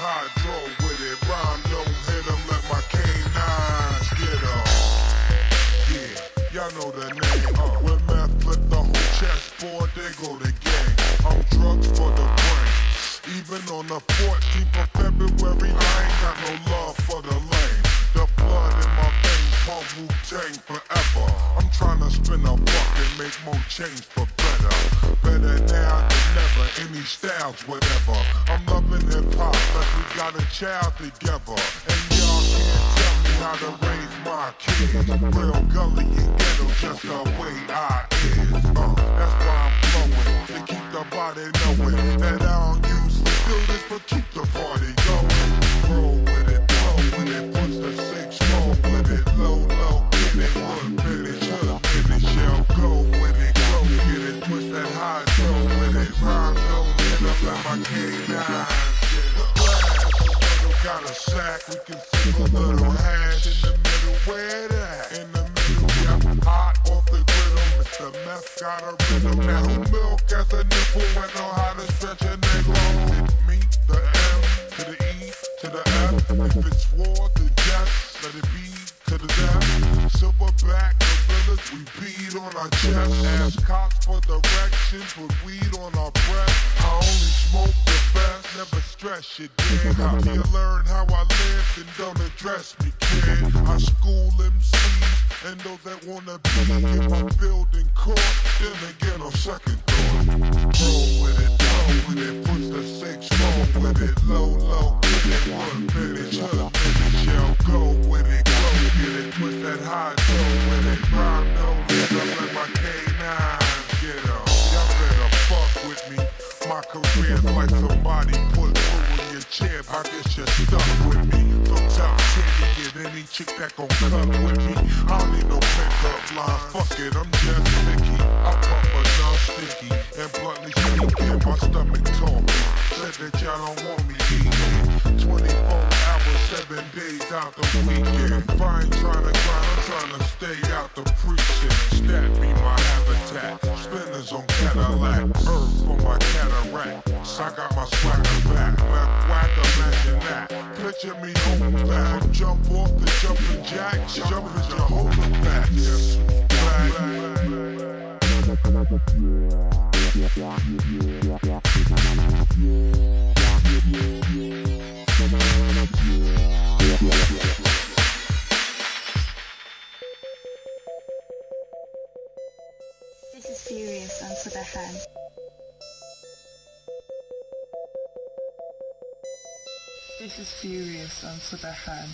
hydro with it. Rhyme don't hit 'em, let my canines get 'em. Yeah, y'all know the name. When meth flip the whole chessboard, they go to gang. I'm drugs for the brain. Even on the 14th of February, I ain't got no love for the lane. The blood in my veins, pump Wu-Tang forever. I'm trying to spin a buck and make more change for better. Better now than never, any styles, whatever. I'm loving hip-hop like we got a child together. And y'all can't tell me how to raise my kids. Real gully and ghetto, just the way I is. That's why I'm flowing, to keep the body knowing that I don't usually do this, but keep the party going. Roll with it, push the 6-4 with it, low, get it, wood finish, hood finish, y'all go with it, go get it, push that hydro with it, rhyme don't hit up like my K9. Got a sack, we can sing a little hash in the middle, where that? In the middle, yeah, hot off the griddle, Mr. Meth got a riddle. Now who milk as a nipple and know how to stretch a nigga? It's me, the M, to the E, to the F. If it's war, then death, let it be to the death. Silverback, gorillas, we beat on our chest. Ask cops for direction, put weed on our breath. I only smoke the best, never stress shit, kid. How you learn how I live, then don't address me, kid. I school MCs and those that wanna be in my building court, then they get on second thought. Roll with it, push the 6-4 with it, low, get it, wood finish, hood finish, y'all go with it, go get it, push that hydro with it, rhyme don't hit up like my K9, get up. Y'all better fuck with me, my career's like somebody put through in your chair, I guess you're stuck with me. From top 10 to get any chick that gon' cut with me, I don't need no pickup line, fuck it, I'm just sticky. I pump enough sticky, and bluntly speaking, my stomach talking. Said that y'all don't want me eating 24 hours, 7 days out the weekend. If I ain't tryna grind, I'm tryna stay out the precinct. Stat be my habitat, spinners on Cadillac, earth for my cataracts. I got my swagger back, whack, imagine that. Picture me holding back, jump off the jumping jack, jumping to holding back. Yes, back. This is Furious on Super FM. This is Furious on Super FM.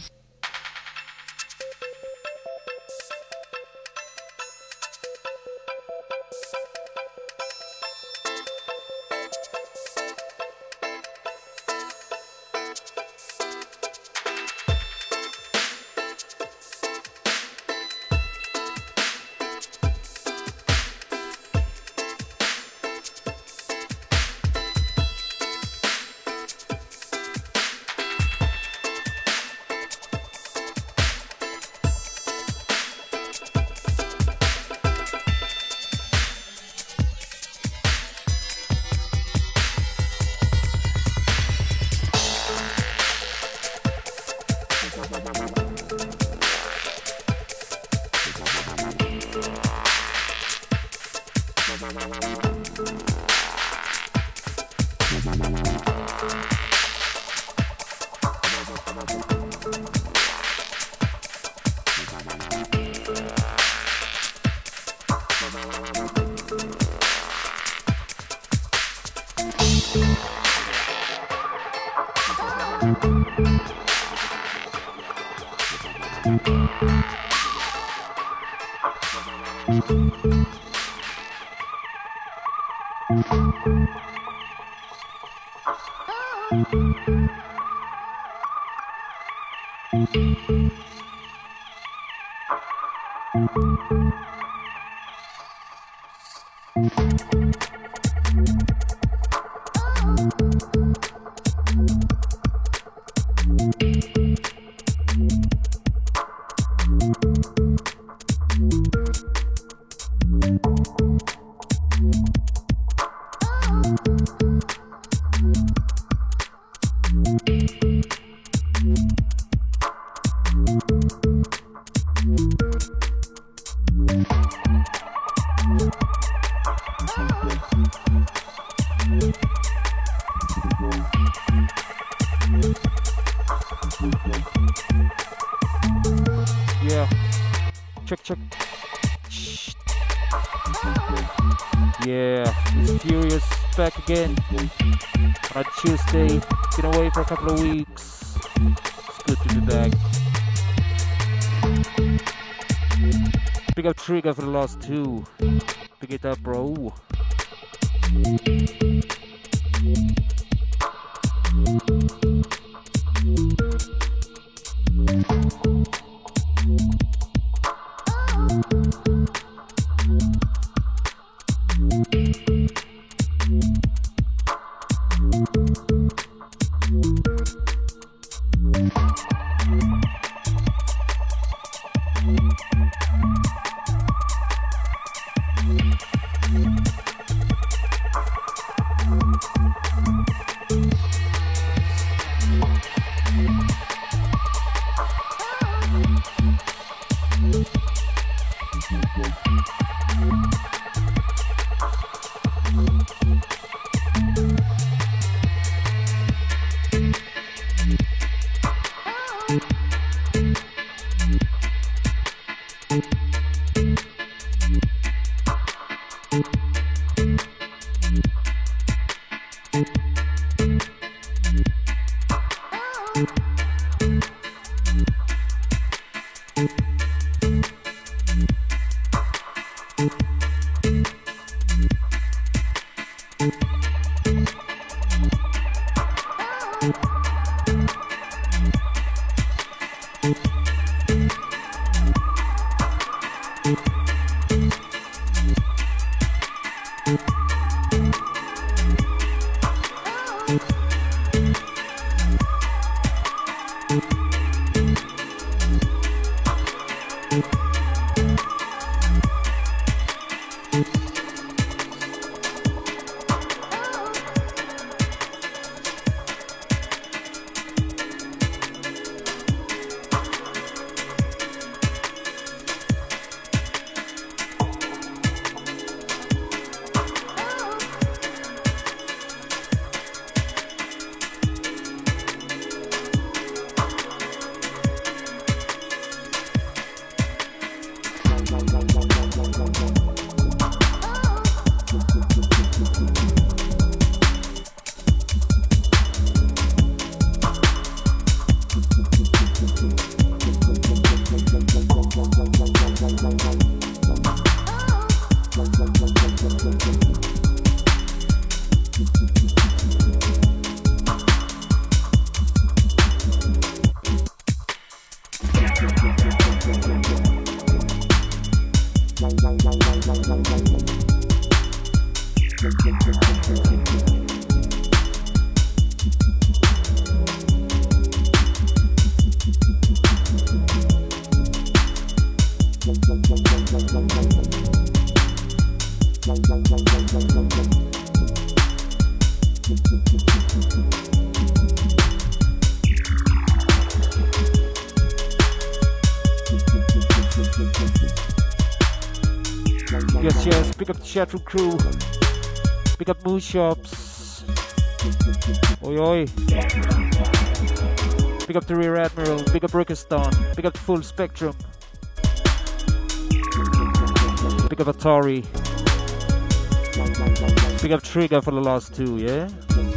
Yeah. Check. Yeah, it's Furious back again on Tuesday. Been away for a couple of weeks. It's good to be back. Big up Trigger for the last two. Pick it up, bro. Yes, pick up the Chatroom crew, pick up Moose Shops, oi oi, pick up the Rear Admiral, pick up Rickeston, pick up the Full Spectrum, pick up Atari, pick up Trigger for the last two, yeah?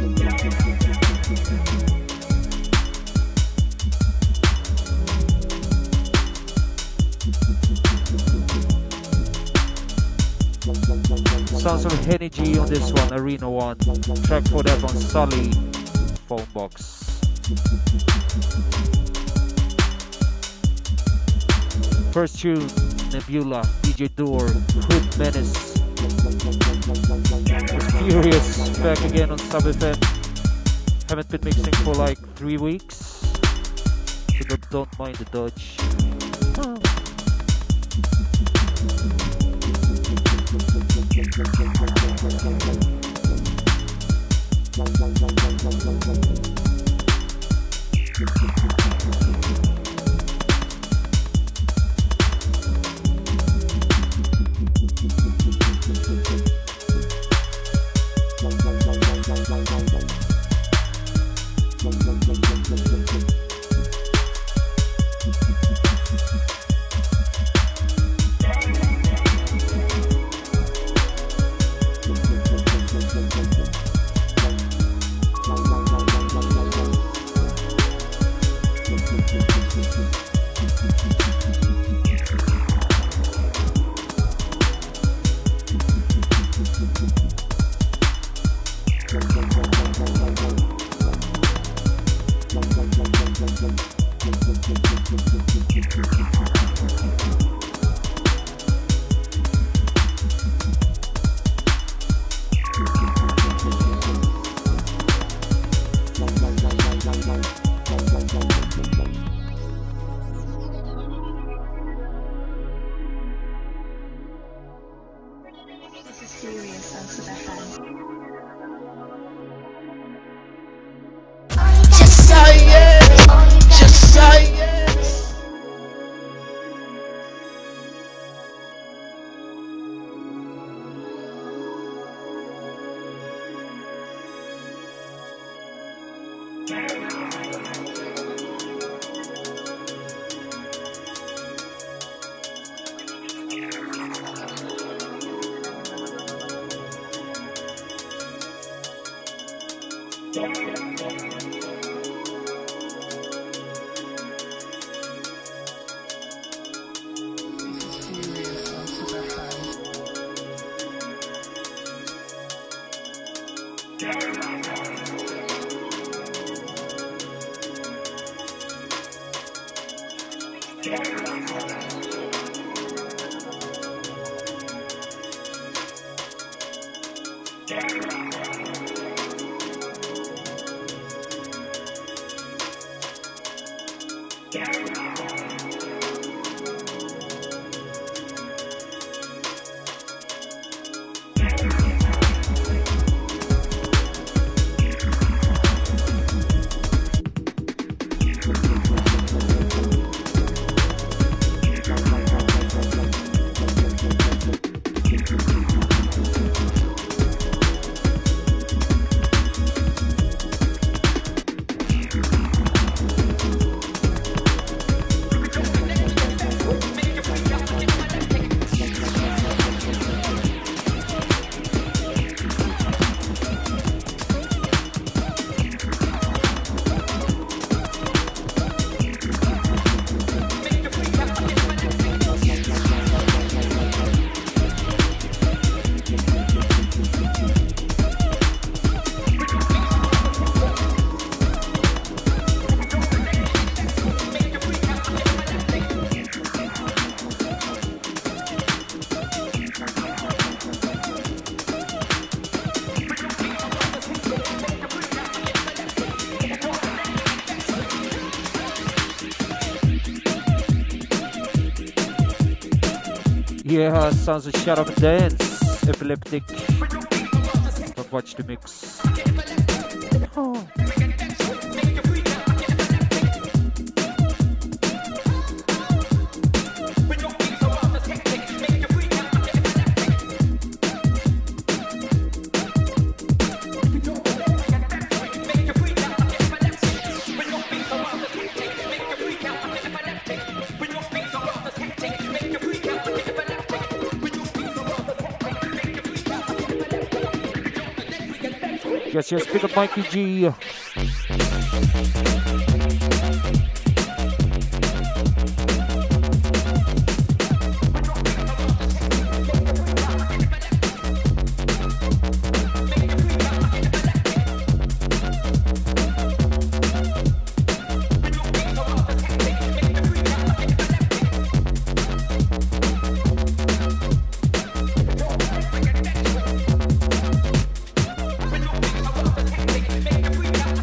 Sounds of Henny G on this one, Arena 1. Track for that on Sully, Phone Box. First tune, Nebula, DJ Door, Hood Menace. Was Furious back again on Sub FM. Haven't been mixing for like 3 weeks, so don't mind the dodge. This is serious and to the hand. Just say yes. Just say yes. Yeah, sounds a shut up and dance. Epileptic. Don't watch the mix. Oh. Yes, pick up Mikey G. Make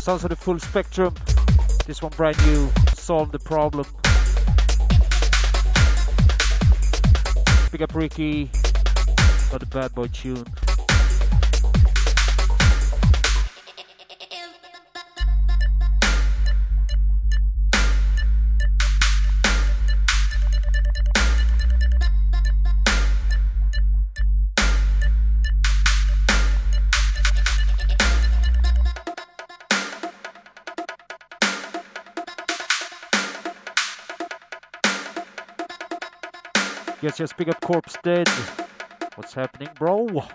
sounds of the Full Spectrum. This one brand new, Solve the Problem. Pick up Ricky, not a bad boy tune. Yes, just pick up Corpse Dead. What's happening, bro?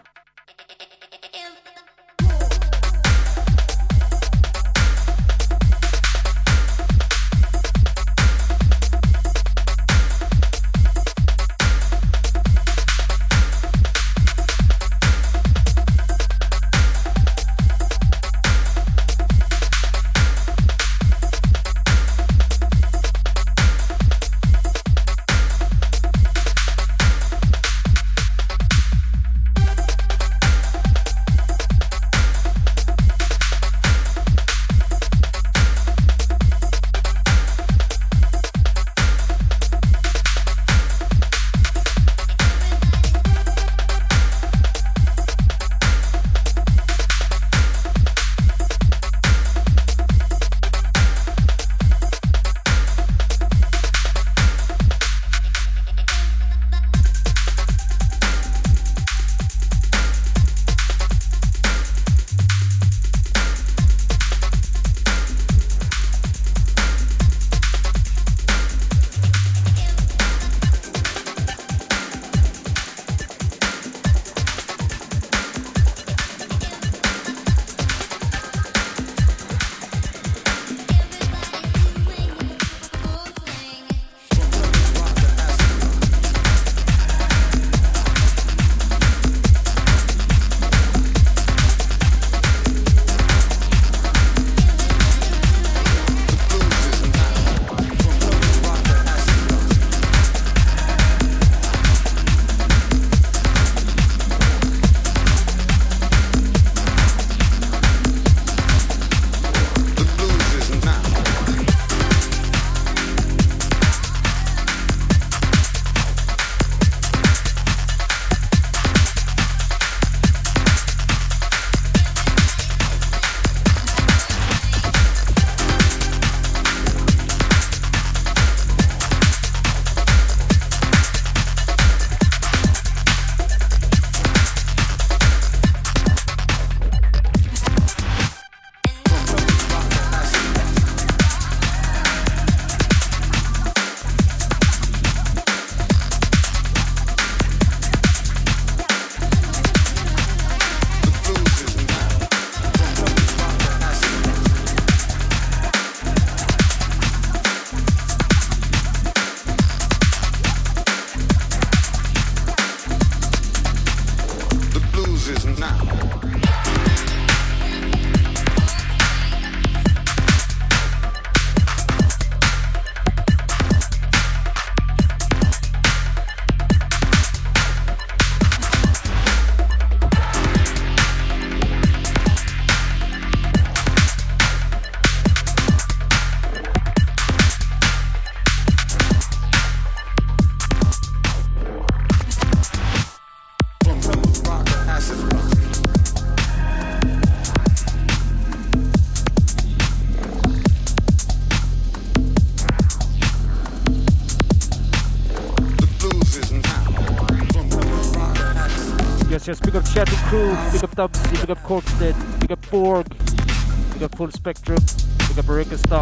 Just pick up Chatting Crew, pick up Dubsy, pick up Corpse Dead, pick up Borg, pick up Full Spectrum, pick up Rickeston,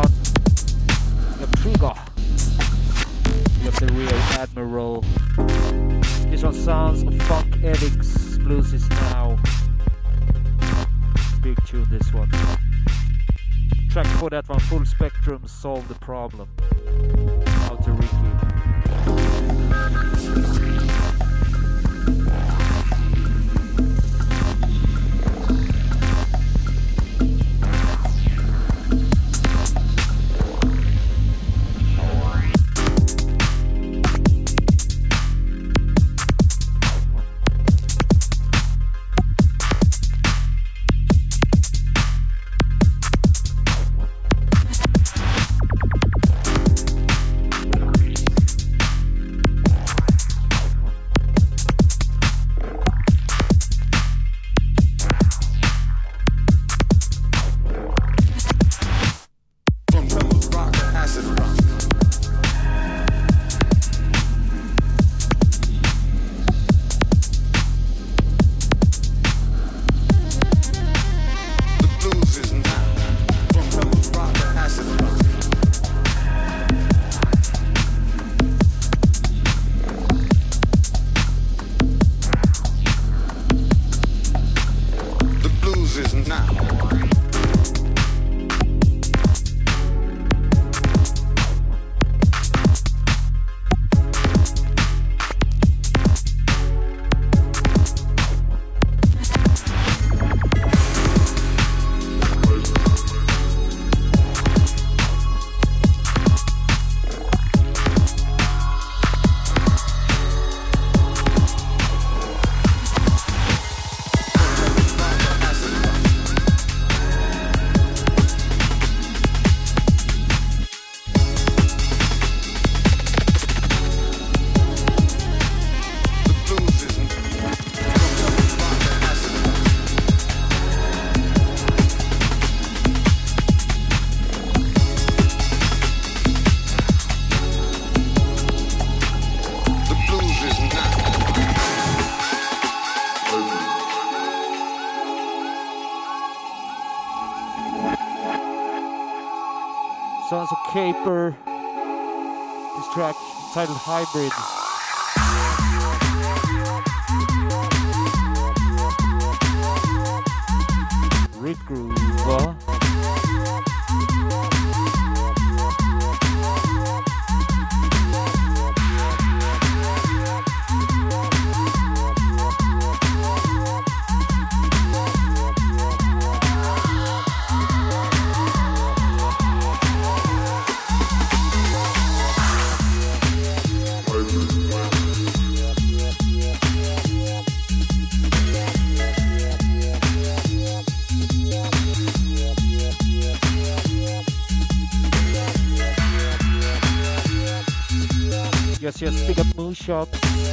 pick up Trigger, pick up the Real Admiral. This one sounds of Funk Addicts, Blues is Now. Big tune, this one. Track for that one, Full Spectrum, Solve the Problem. Out to Ricky. Caper. This track titled Hybrid. Red Groove. Yes, big up Moo Shop.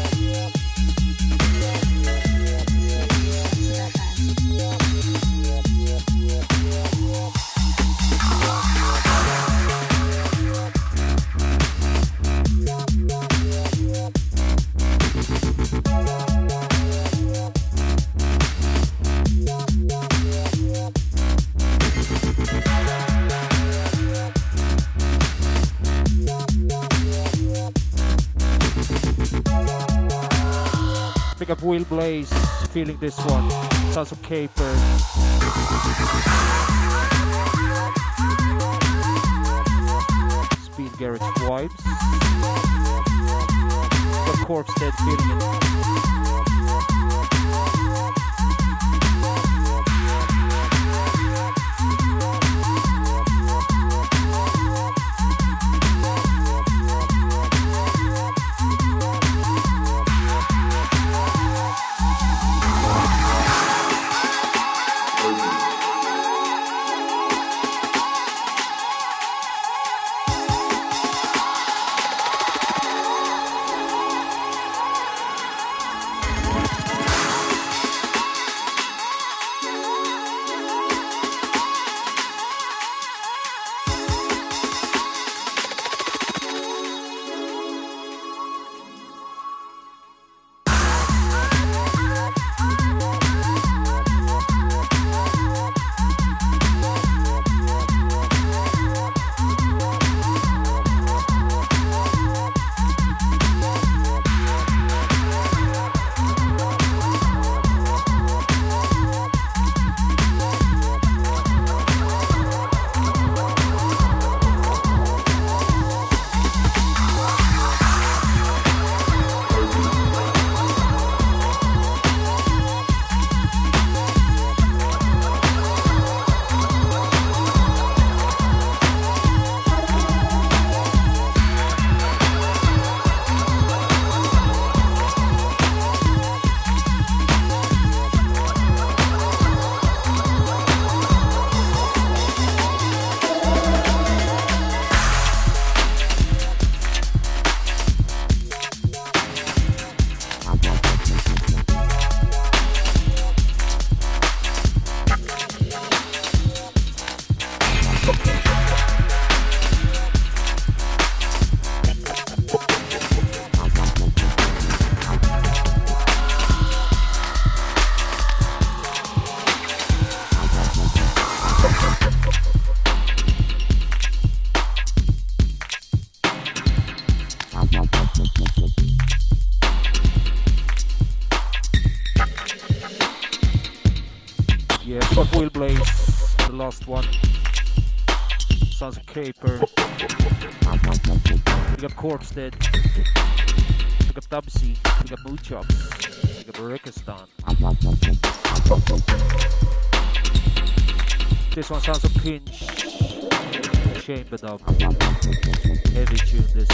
Pick up Will Blaze, feeling this one. Sounds of Caper. Speed Garage vibes. The Corpse Dead feeling it. Will Blaze, the last one. Sounds of Caper. We got Corpse Dead. We got Dubsy. We got Mood Chops. We got Rekistan. This one sounds of Pinch. Shame the dub. Heavy tune this.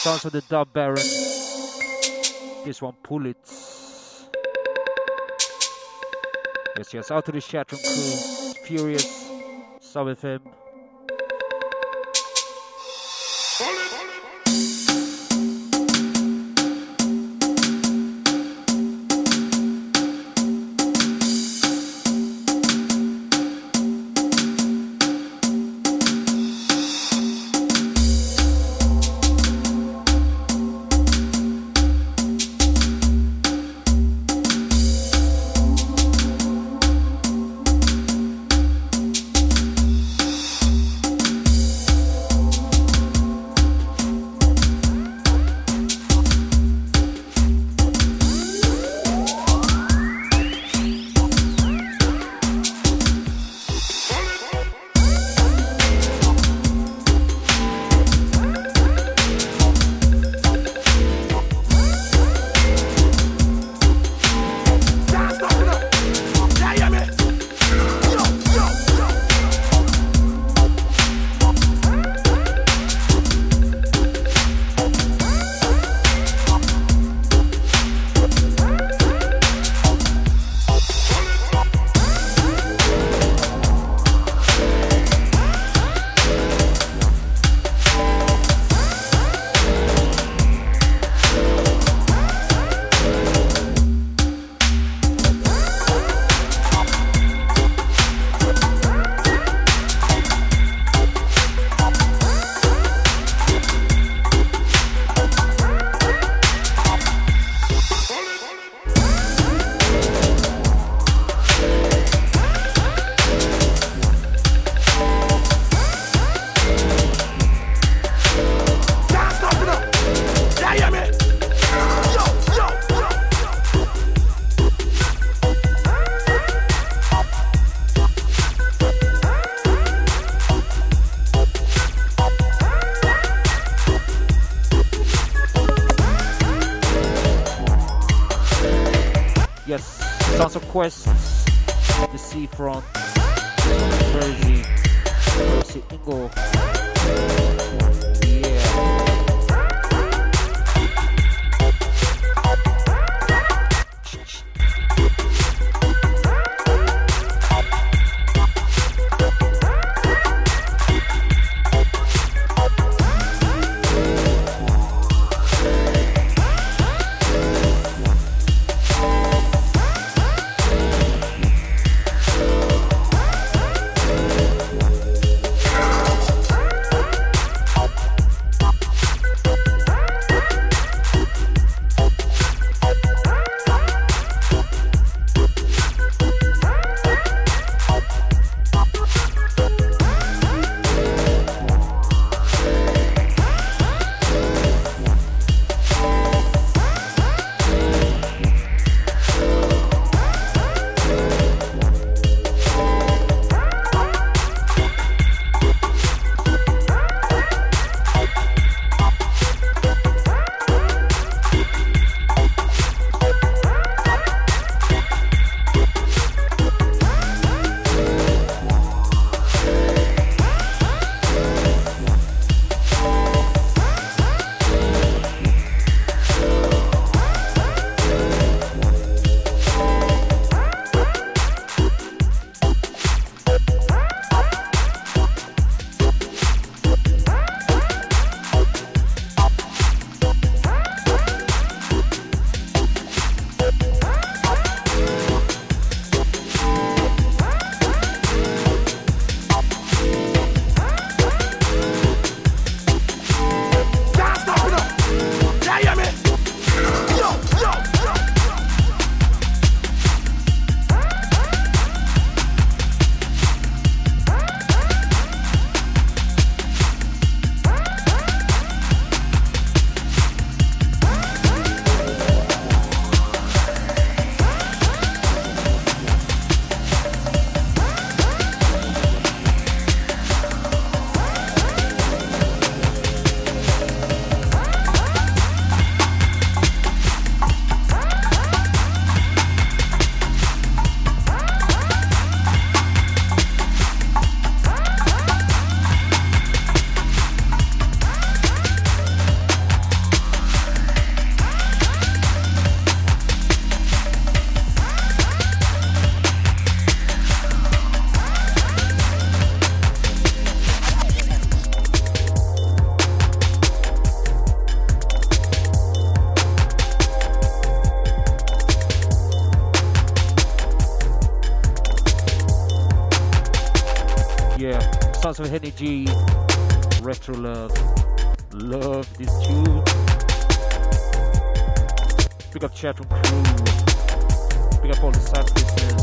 Sounds of the Dub Baron. This one, Pull It. Yes, out to the Chatroom crew. Furious, Sub FM. Quest, the Seafront, Jersey, Mercy Ingo. Sons of Henny G, Retro Love. Love this tune. Big up chatroom crew. Big up all the side listeners.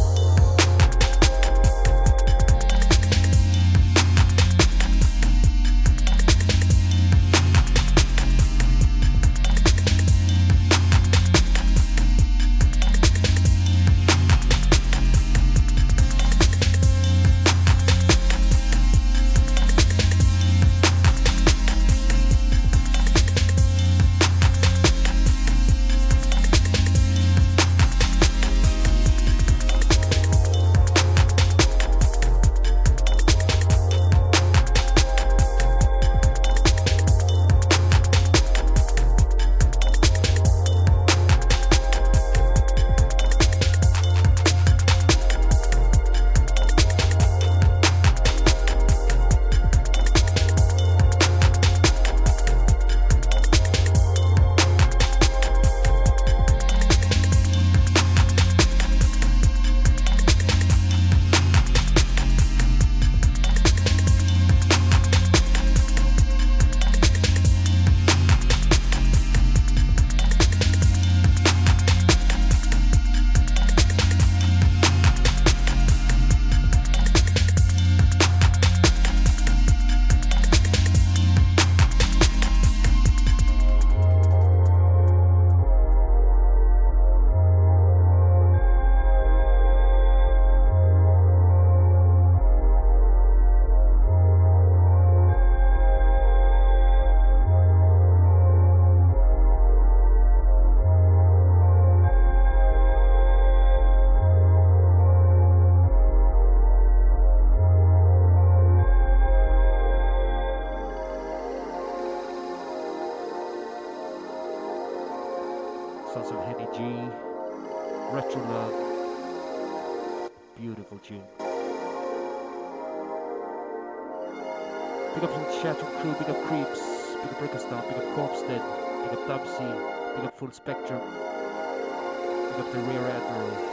Sons of Henny G, Retro Love, beautiful tune. Big up to the chatroom crew, big up Creeps, big up Rickerston, big up Corpstead, big up Dubsy, big up Full Spectrum, big up the Rear Admiral.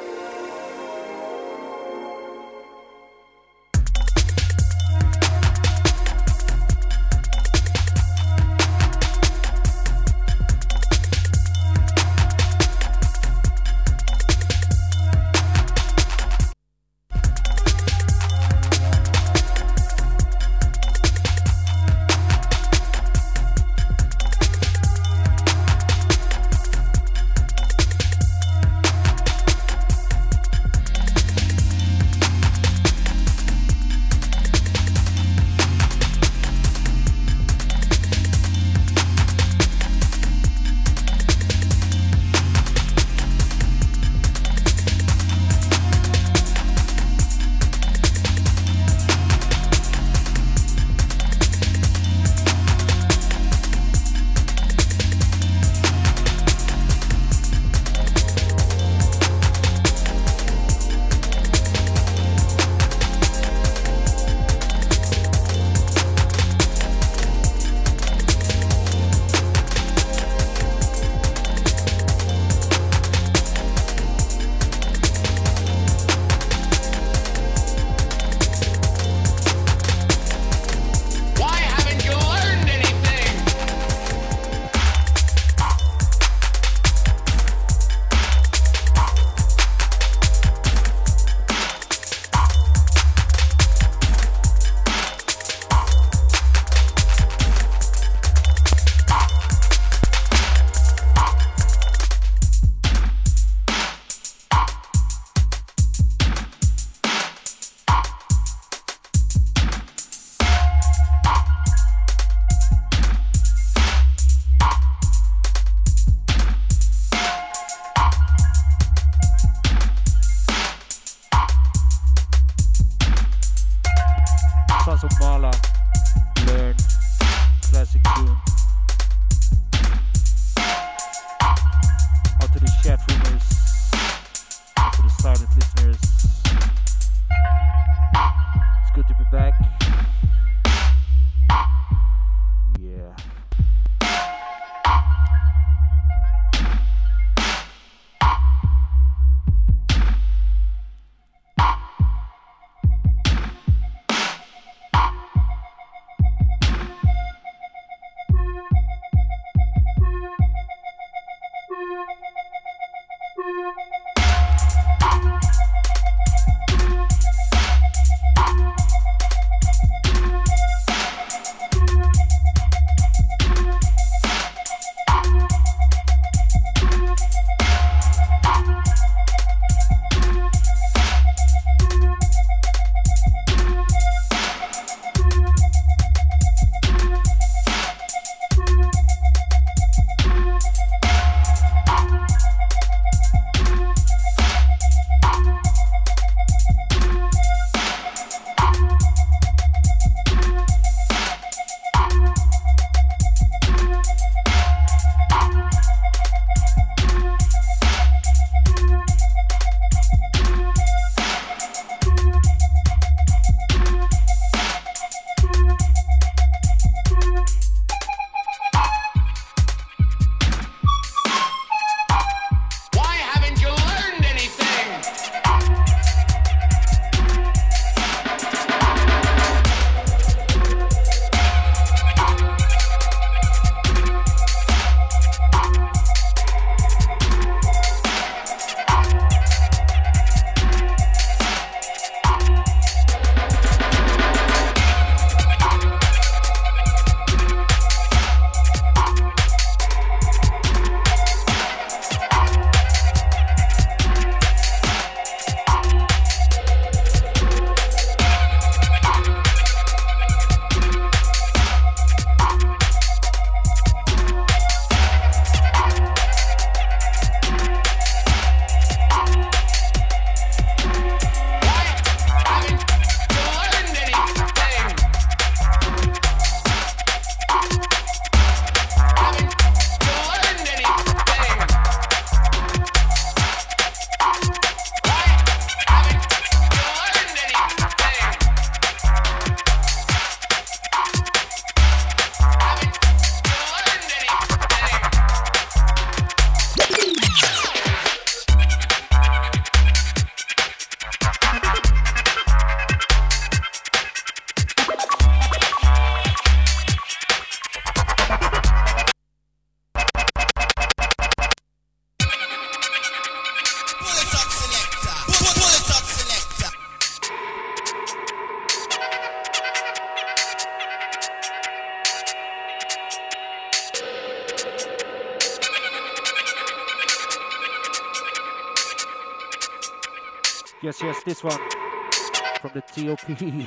Yes, yes, this one from the TOP.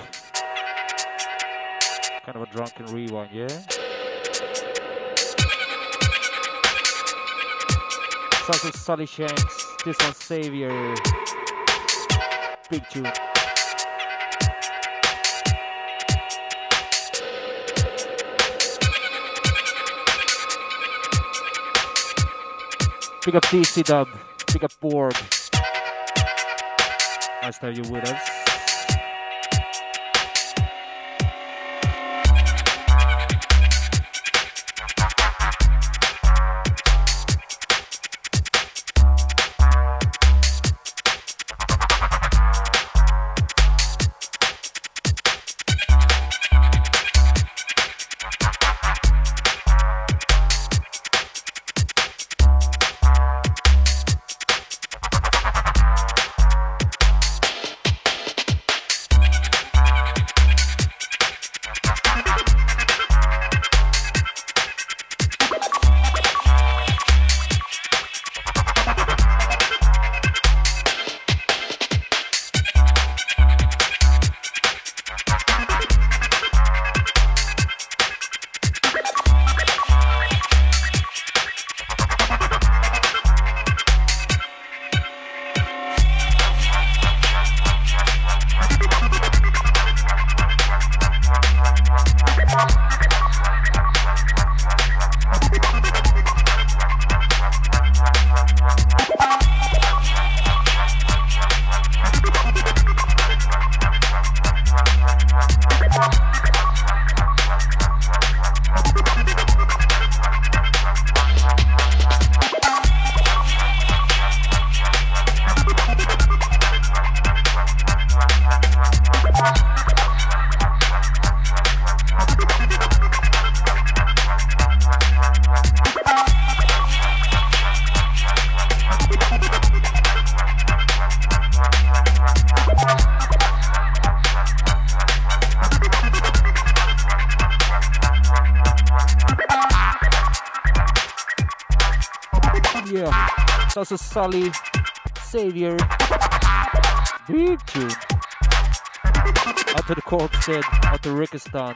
Kind of a drunken rewind, yeah? Sounds of Sully Shanks. This one, Savior. Big tune. Big up DC Dub. Big up Borg. Nice to have you with us. Also Sully, Savior, big tune. Out to the Corpse Dead, out to Rickistan.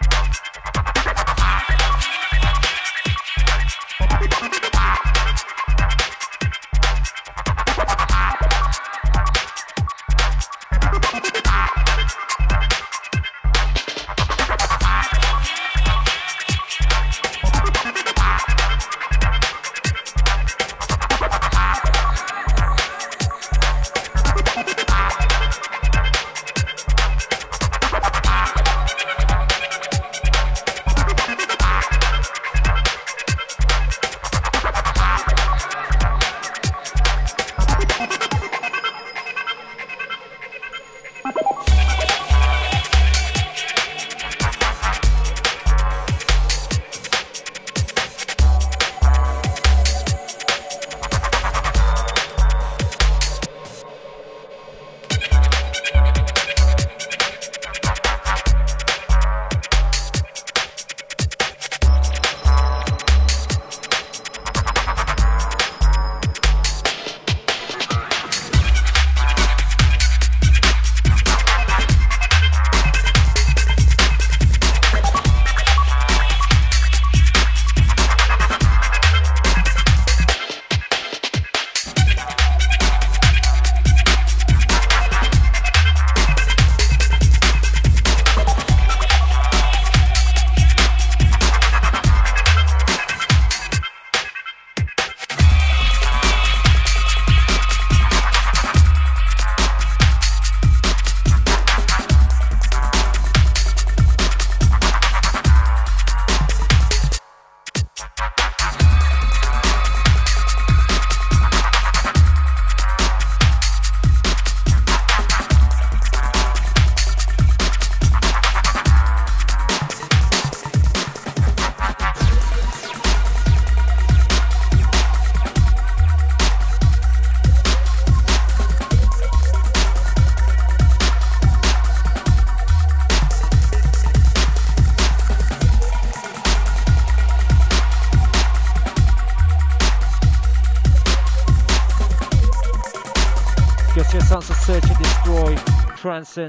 Transcend.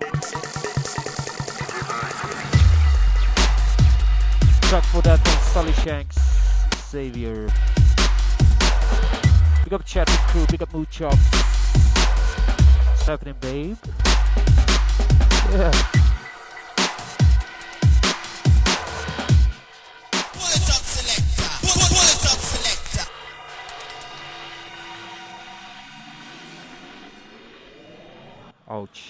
Track for that one, Sully Shanks, Xavier. Big up Chatting Crew, big up Mood Chop. What's happening, babe? Yeah. Pull it up, selector. Pull it up, selector. Ouch.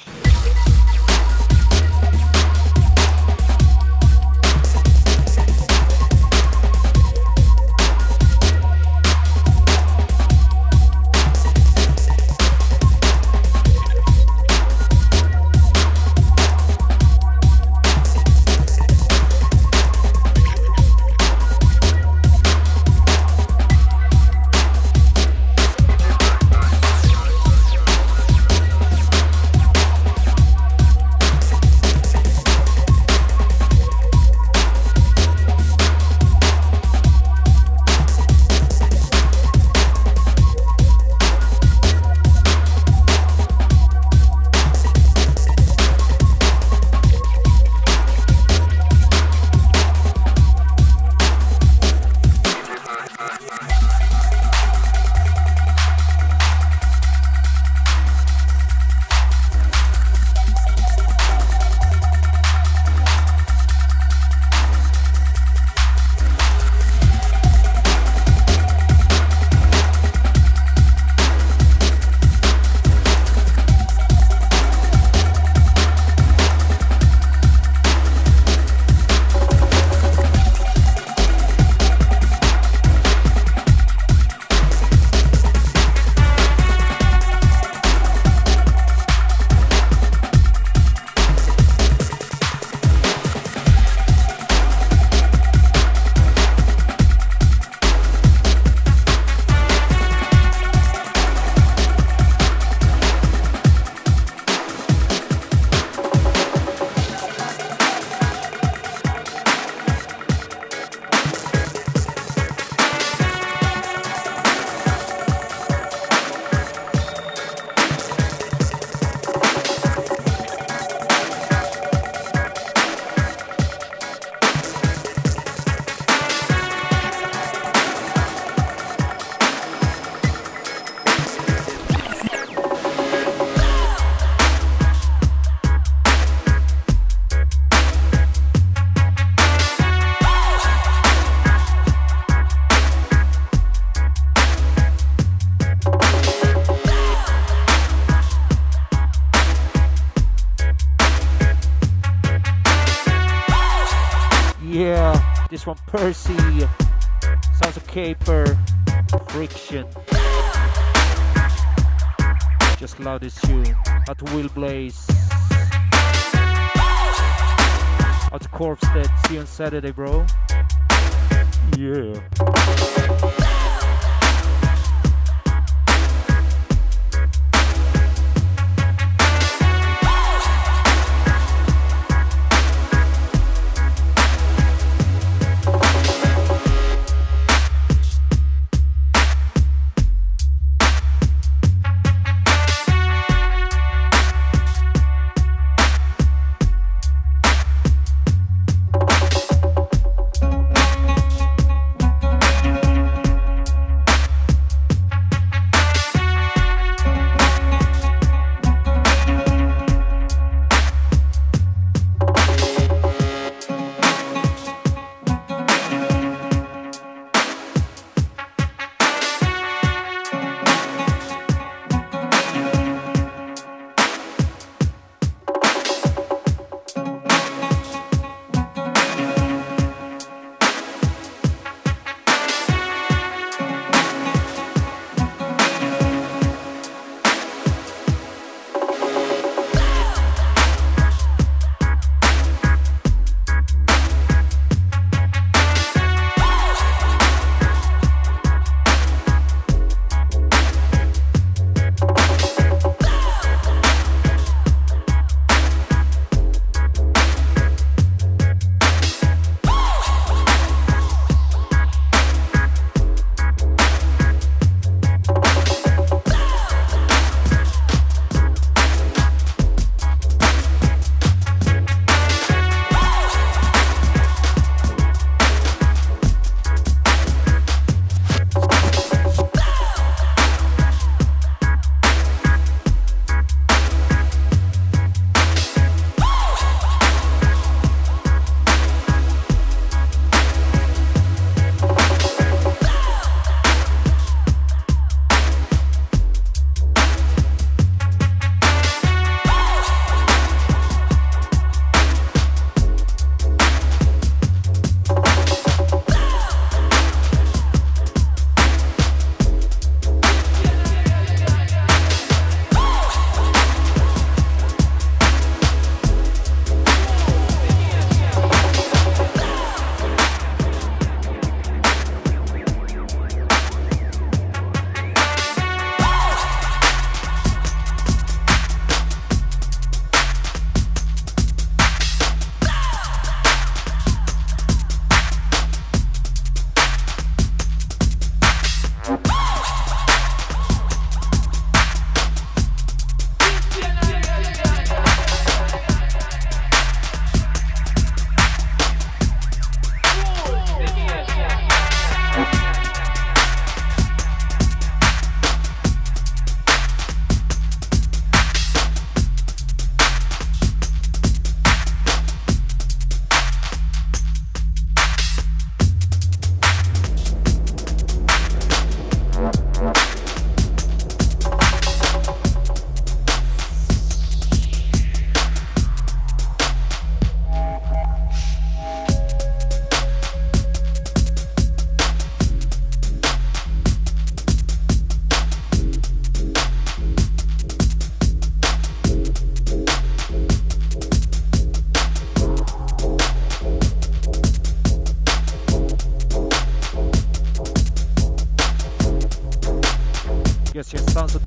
This one, Percy, Sounds of Caper, Friction. Just love this tune. Out to Will Blaze. Out to Corpse Dead. See you on Saturday, bro. Yeah.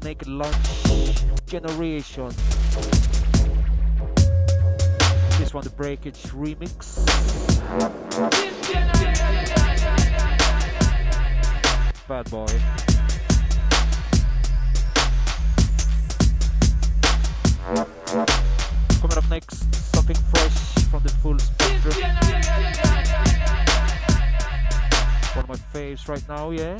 Naked Lunch Generation. This one, the Breakage remix. Bad boy. Coming up next, something fresh from the Full Spectrum. One of my faves right now, yeah?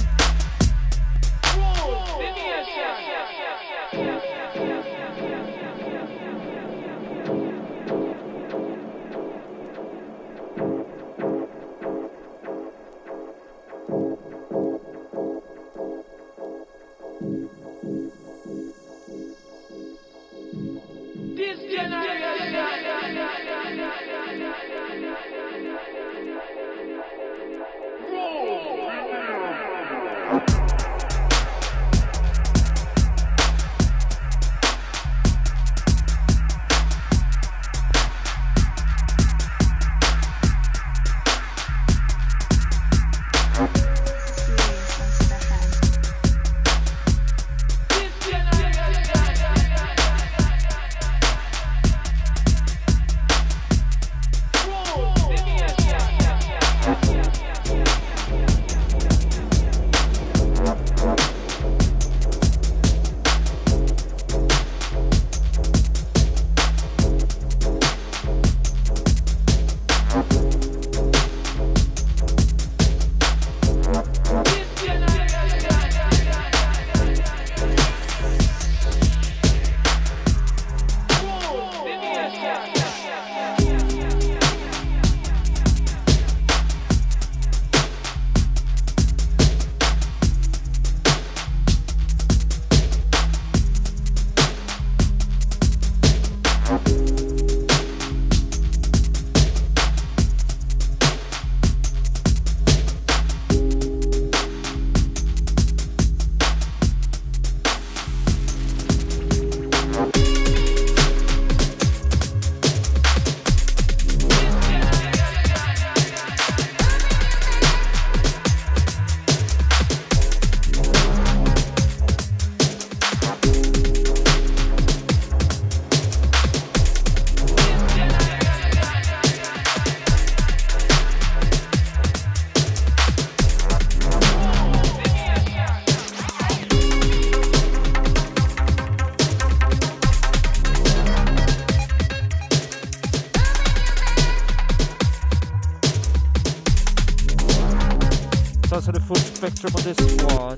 So the Full Spectrum on this one.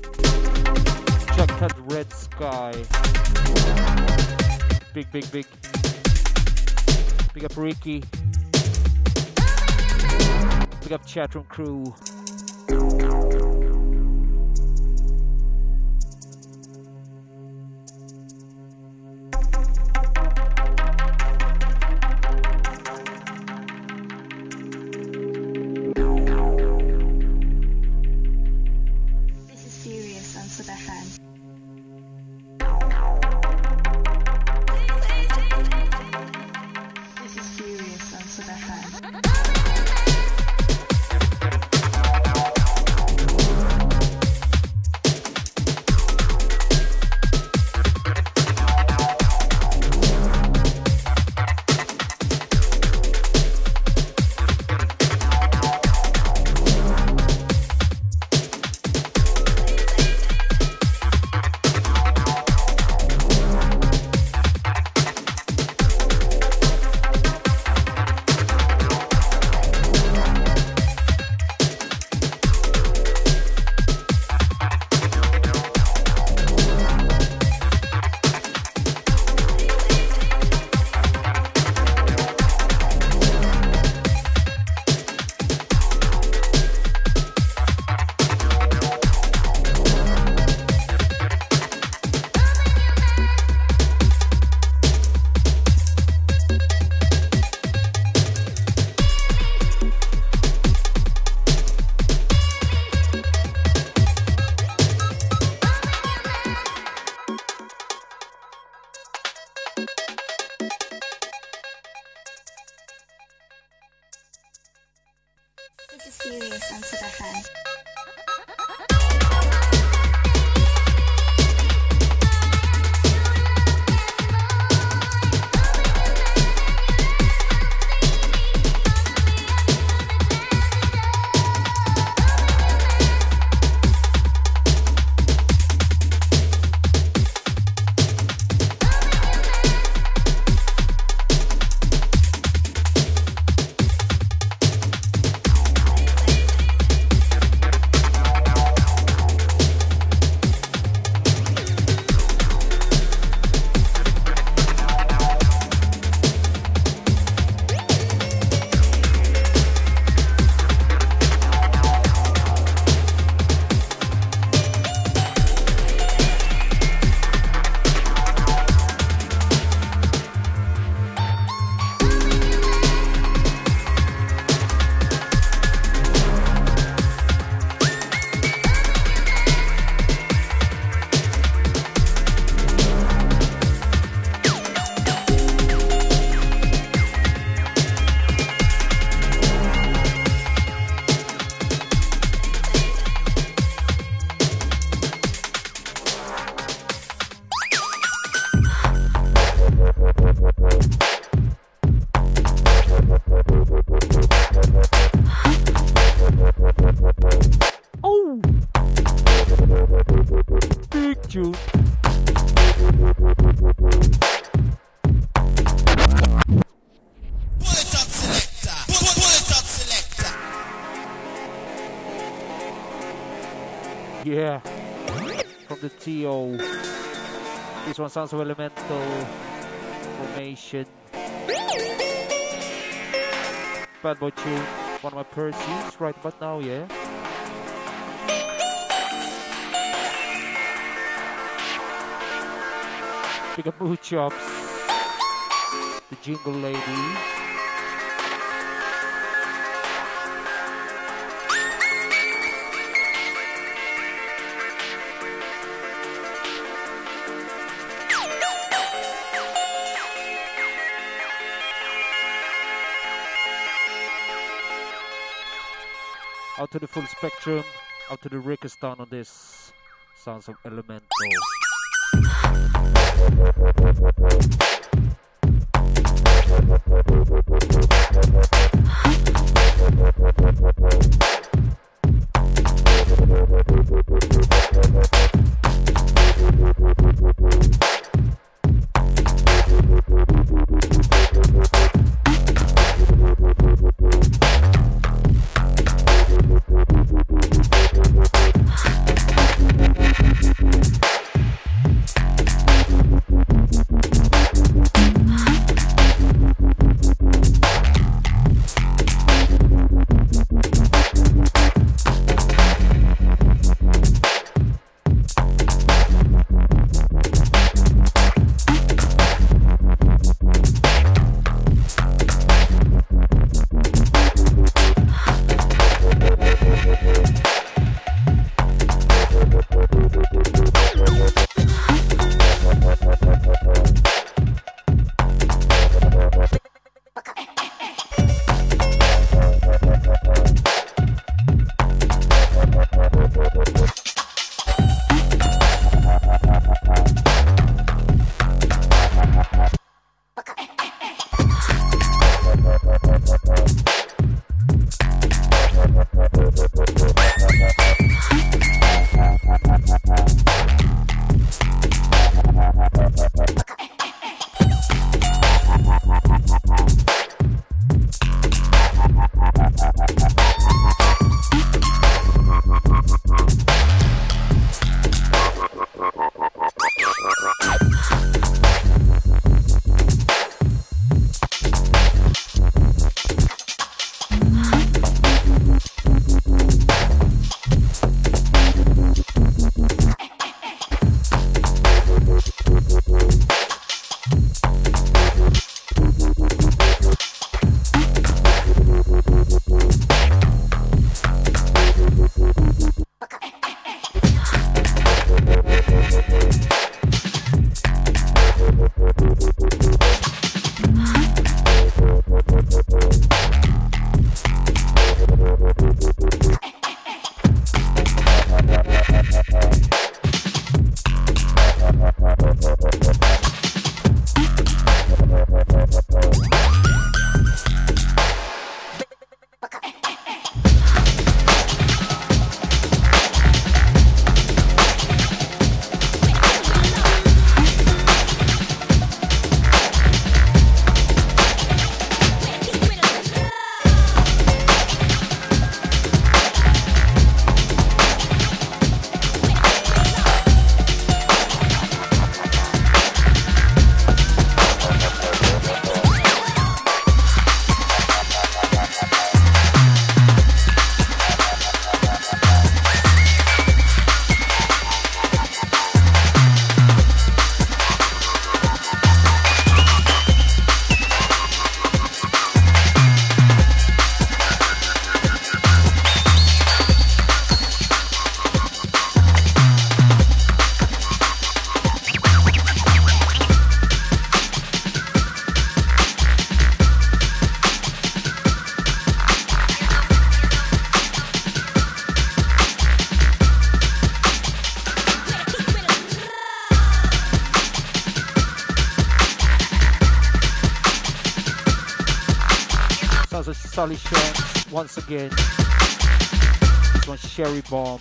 Check that Red Sky. Big. Big up Ricky. Big up Chatroom crew. This is serious and Sebastian. Yeah, from the TO. This one sounds of Elemental Formation. Bad boy tune, one of my pursuits right about now, yeah. Big up Mood Chops, the Jingle Lady. Out to the full spectrum, out to the Rickistan on this Sounds of Elemental. Solid Shanks once again. This one's Cherry Bomb.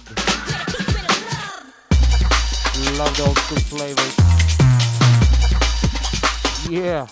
Love the old school flavors. Yeah.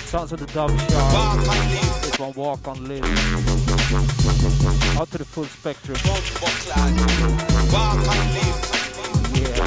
Sounds of the dub shop. This one, Walk on Live. Out to the full spectrum. Yeah.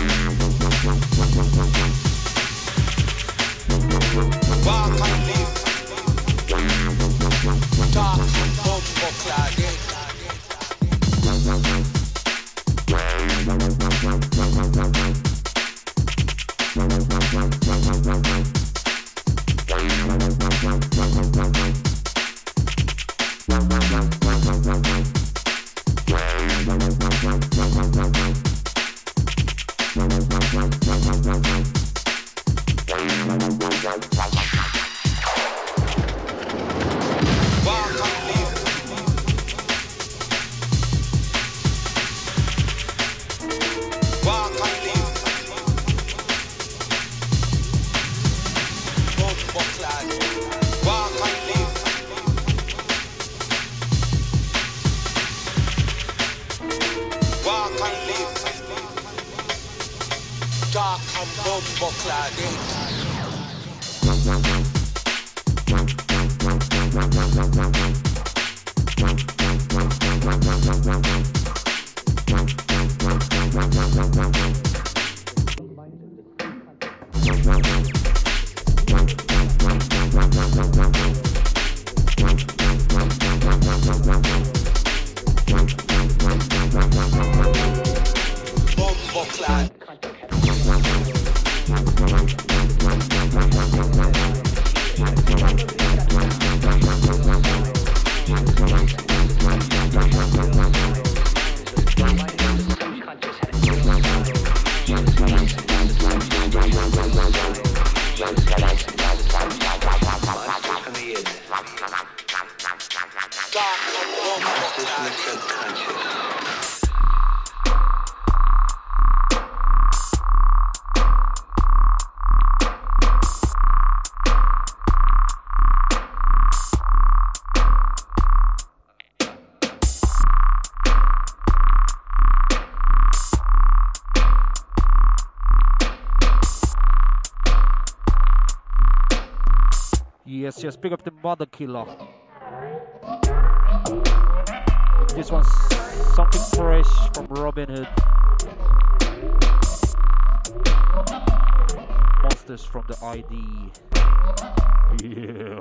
Yes, pick up the Mother Killer. This one's something fresh from Robin Hood. Monsters from the ID. Yeah.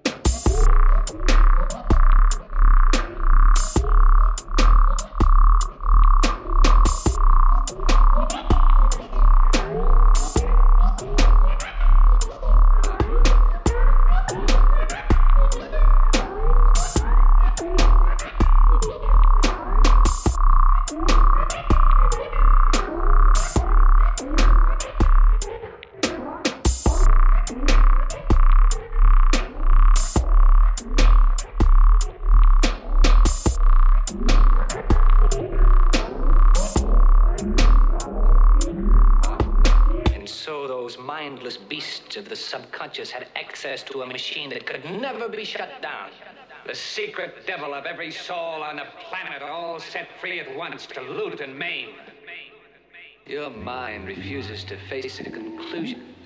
Of the subconscious had access to a machine that could never be shut down. The secret devil of every soul on the planet, all set free at once to loot and maim. Your mind refuses to face a conclusion.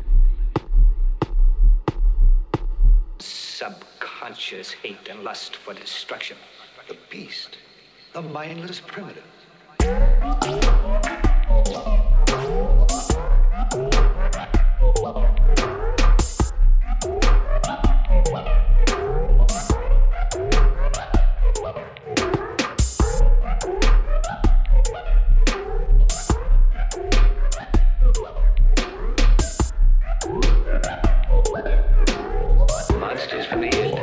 Subconscious hate and lust for destruction. The beast, the mindless primitive. Monsters from the end.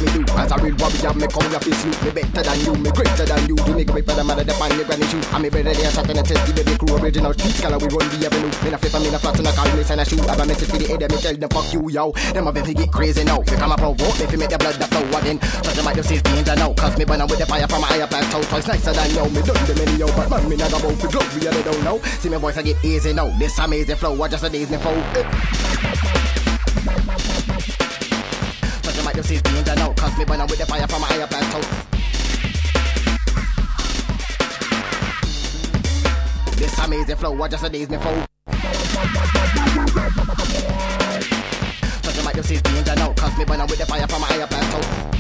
me do. As a real warrior, me come your fist loot. Me better than you, me greater than you. The nigga me better than the pan your granny shoe. And me better than shot in a test. The baby crew original street scholar. We run the avenue. Me na flip and me na flat and I call me and I shoot. Have a message for the head and me tell them fuck you, yo. Them a baby get crazy now. If you come a provoke, if you make the blood that flow again. Touch them like you see danger now. Cause me burn with the fire from my higher plateau. Twice nicer than you. Me done the many yo. But man, me not about to glory. I don't know. See me voice I get easy now. This amazing flow. I just a days me flow. Touch them like you see danger now. Cause me burn with the fire from my higher plateau. This amazing flow. I just a days me flow. Touch them like you see danger now. Cause me burn with the fire from my higher plateau.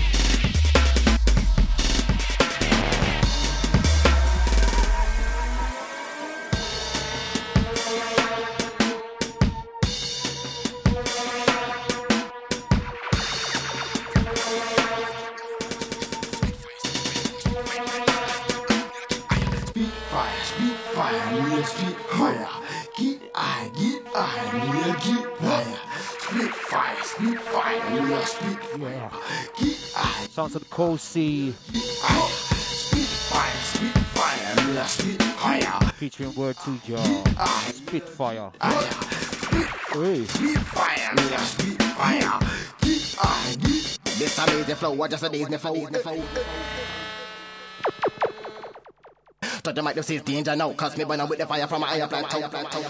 Sounds of the Cold Sea. Featuring Word 2 Jaw. Spitfire. Hey. This amazing flow, what just a days me flow. Touch them like you see danger now. Cause me burn with the fire from my higher plateau.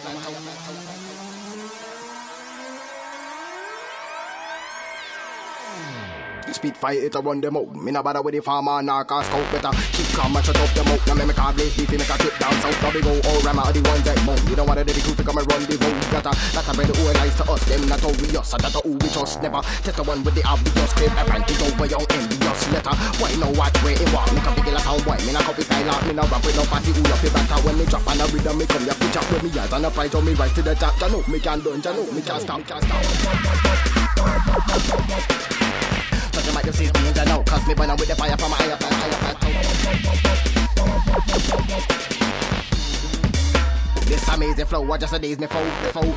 Spitfire it run them out. Me nah bother with the farmer nor cause scout better. Keep calm and shut up them out. Now me make a blaze leaf, make a trip down south. Now we go all ram out the one that mount. You don't want the crew to come and run the road. That's a brand who lies to us. Them not how we us. That's who we trust. Never test the one with the obvious clip. Apparently go by your envious letter. Why no watch where it walk? Make a big sound boy. Me nah copy style out. Me nah rap with no party. Who up the batter when me drop on a rhythm. Me come ya pitch up with me eyes and a price on me right to the top. Ya know me can done. Ya know me can stop. Touch them like you see danger now. Cause me burn with the fire from my higher plateau. This amazing flow, what just a days me flow.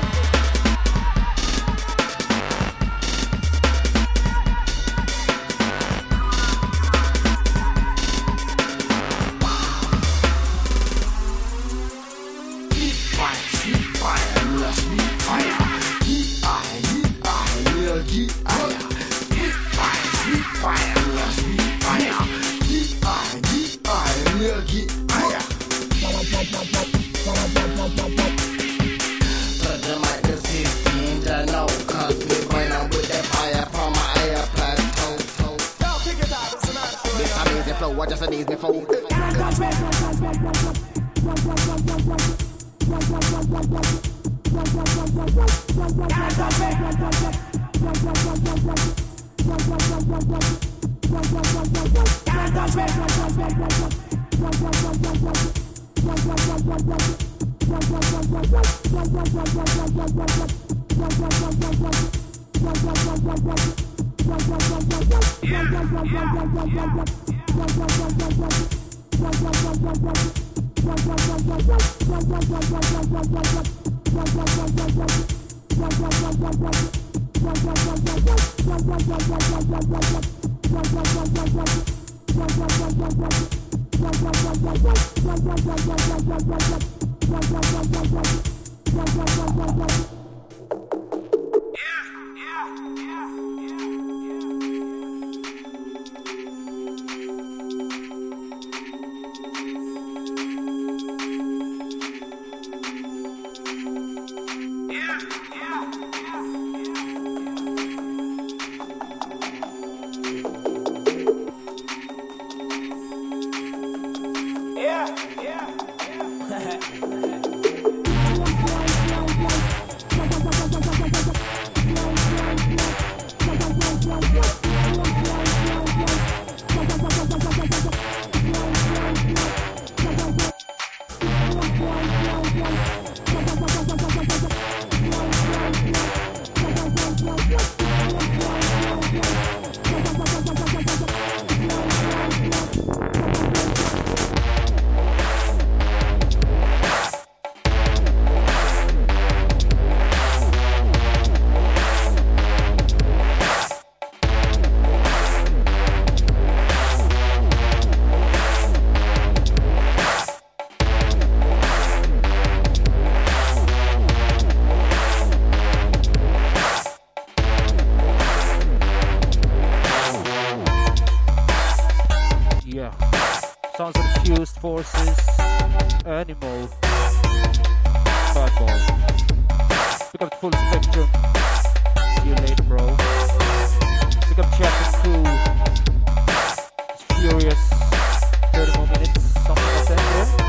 What just a days me flow. Confused Forces, Animal, Bad Boy. Pick up Full Spectrum. See you later, bro. Pick up Chat Crew. It's Furious. 30 more minutes, something like that, bro.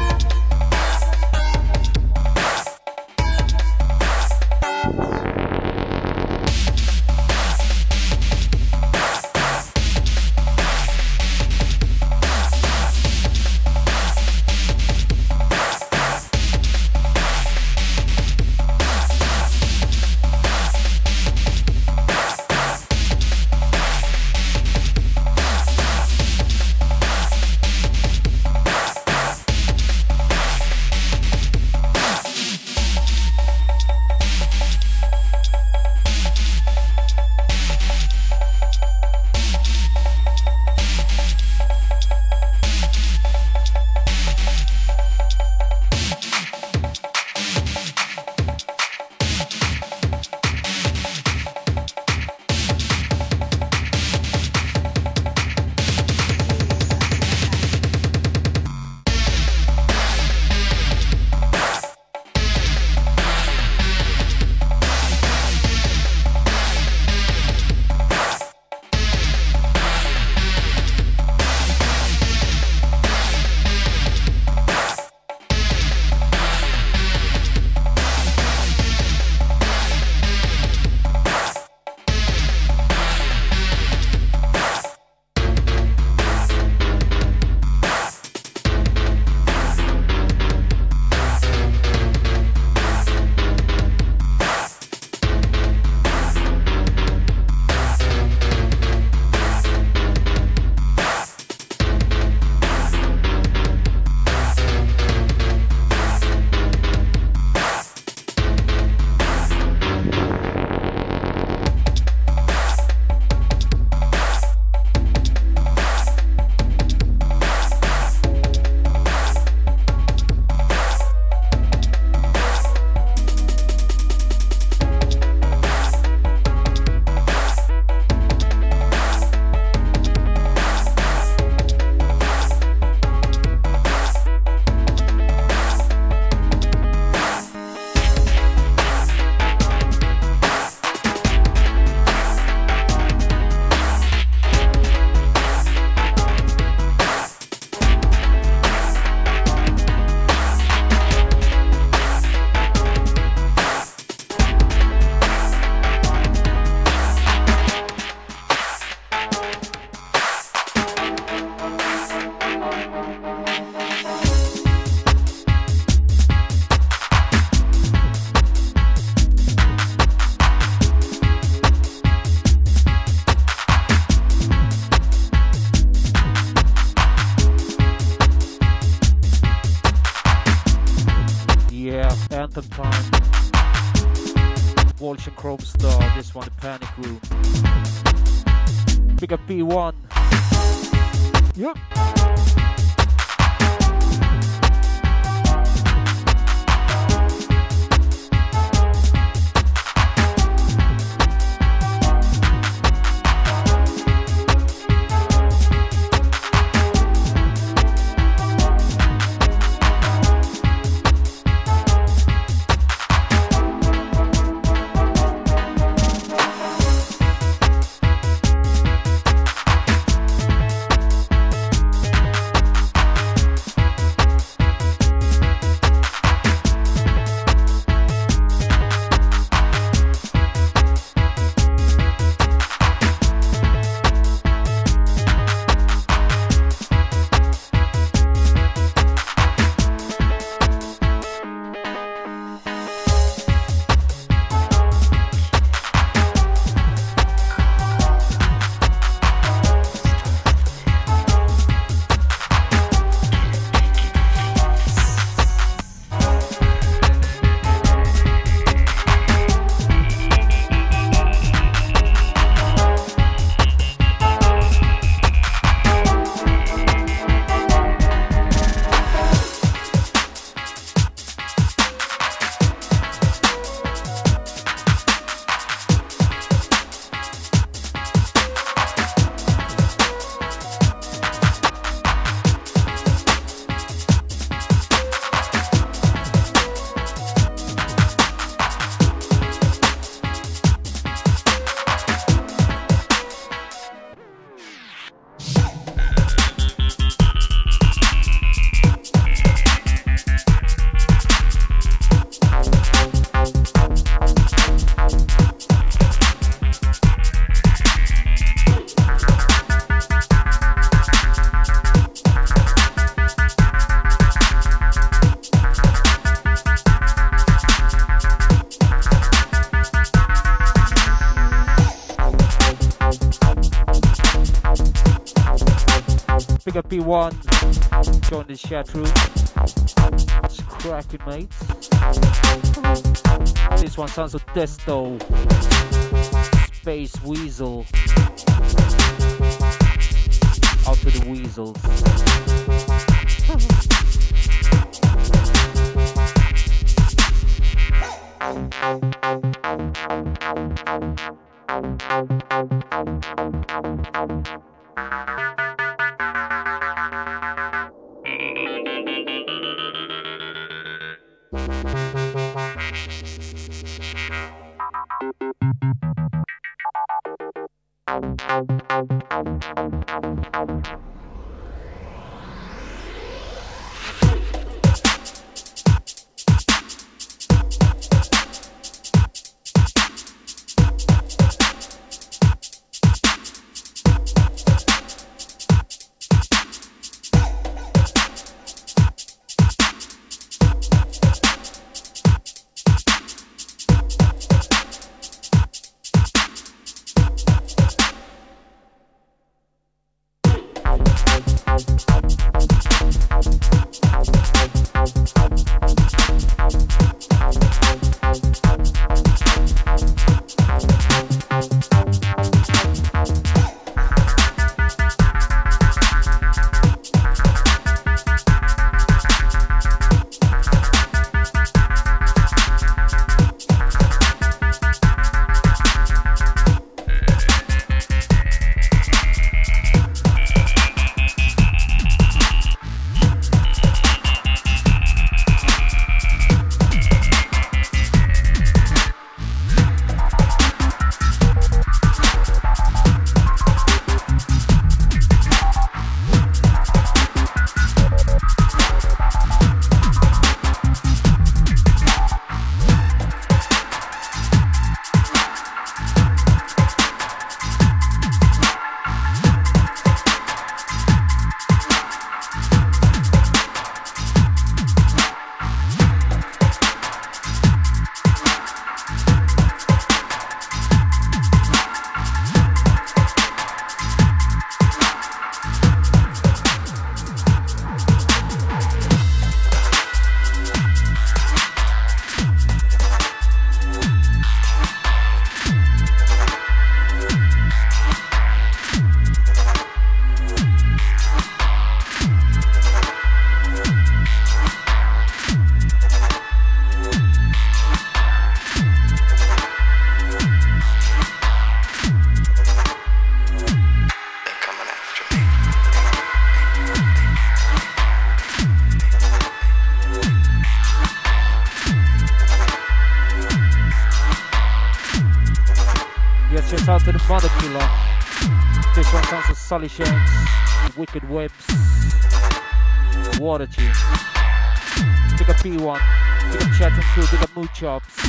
Anthem time. Walsh and Chrome Star, this one, the Panic Room. Pick up P1. Yep. Big up P1. Join this chat room. It's cracking, mates. This one sounds of Desto. Space Weasel. Out to the weasels. Out to the Mother Killer. This one sounds of Sully Shanks, Wicked Webs, Water Tune. Big up P1, big up Chat Room Crew, big up Mood Chops.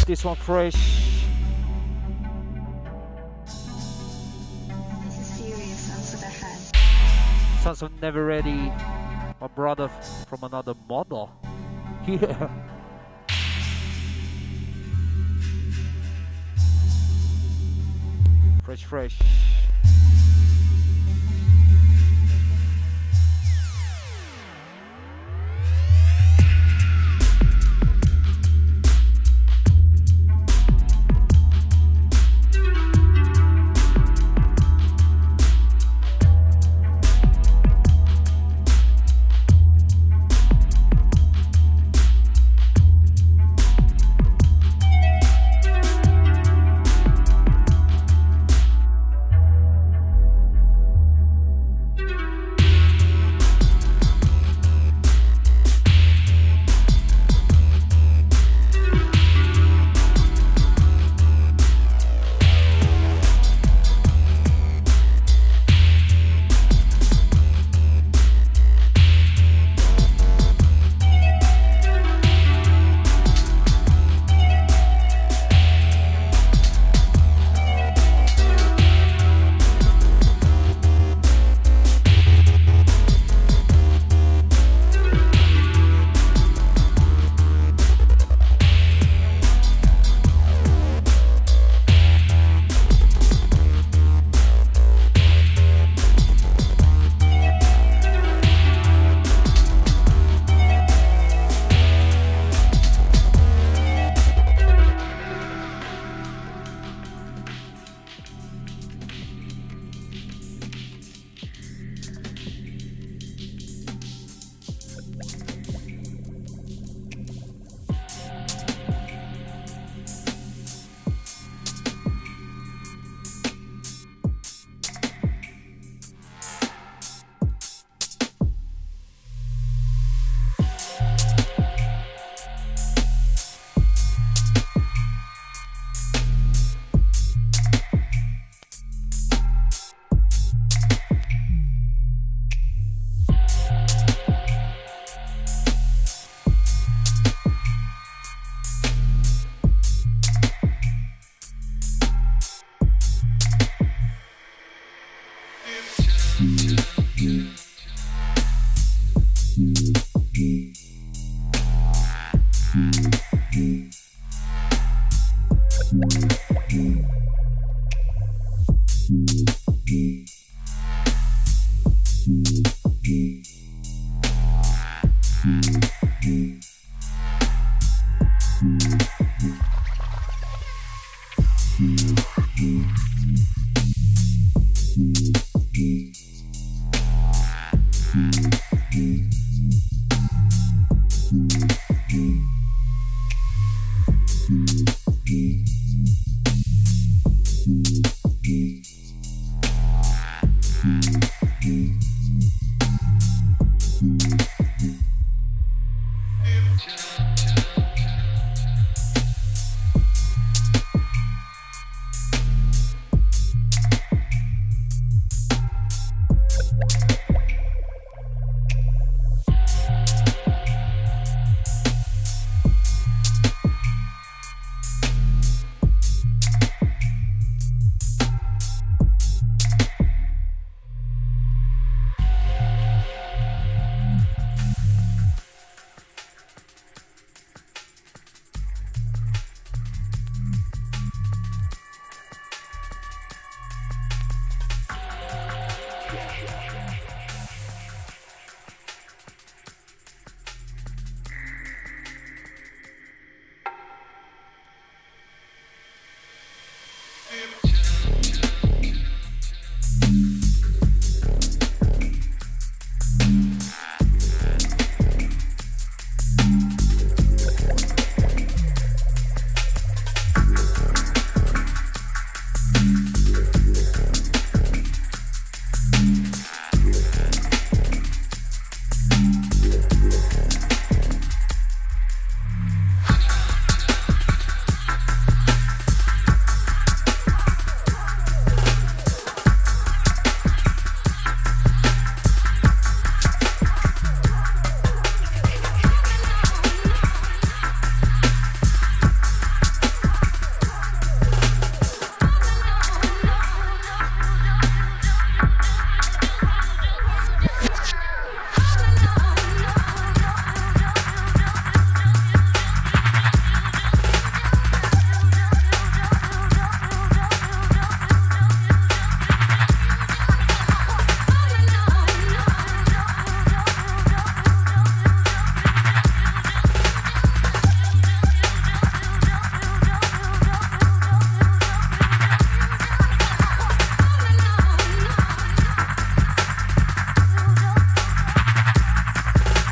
this one fresh. This is serious on the hand. Sons of Never Ready. My brother from another mother. Yeah. Fresh, fresh.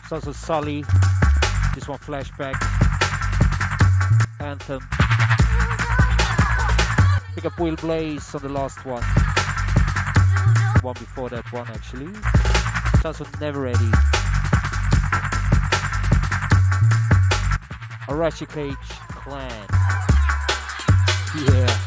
It's also Sully. This one, Flashback. Anthem. Pick up Will Blaze on the last one. One before that one, actually. It's also Never Ready. Arashi Cage Clan. Yeah.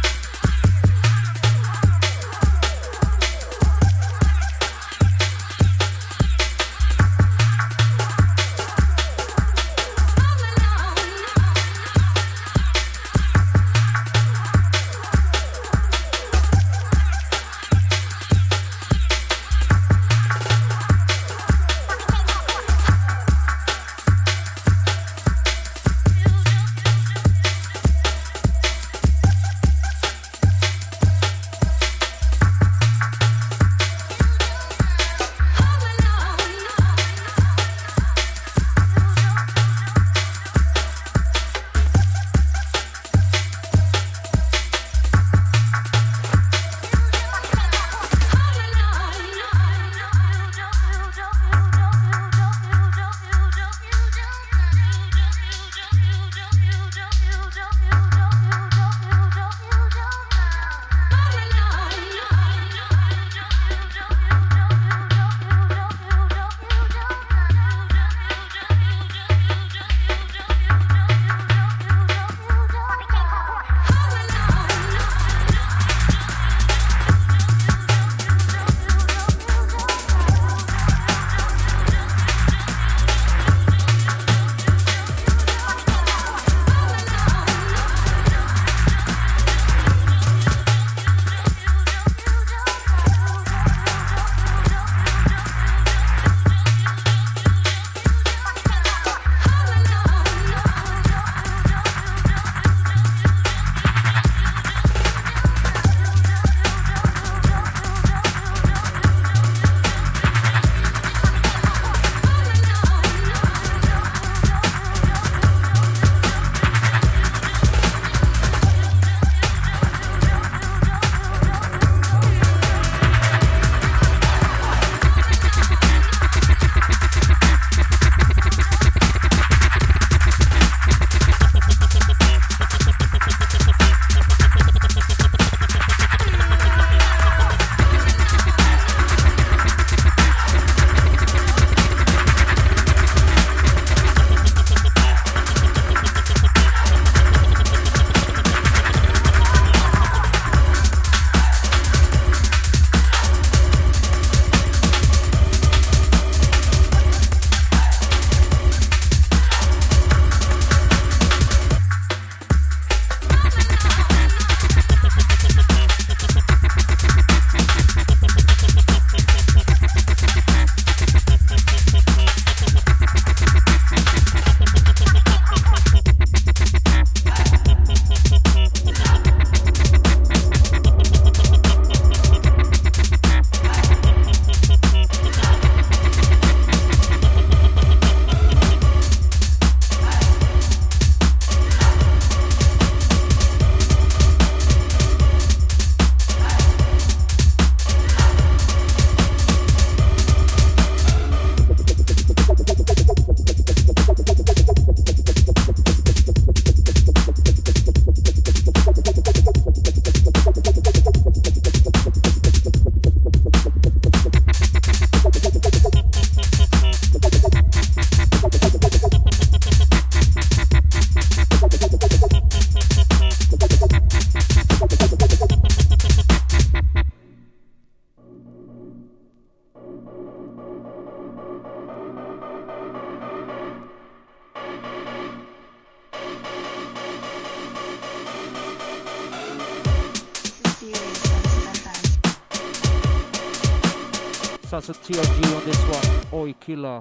Sounds of TRG on this one. Oi Killer.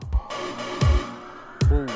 Ooh.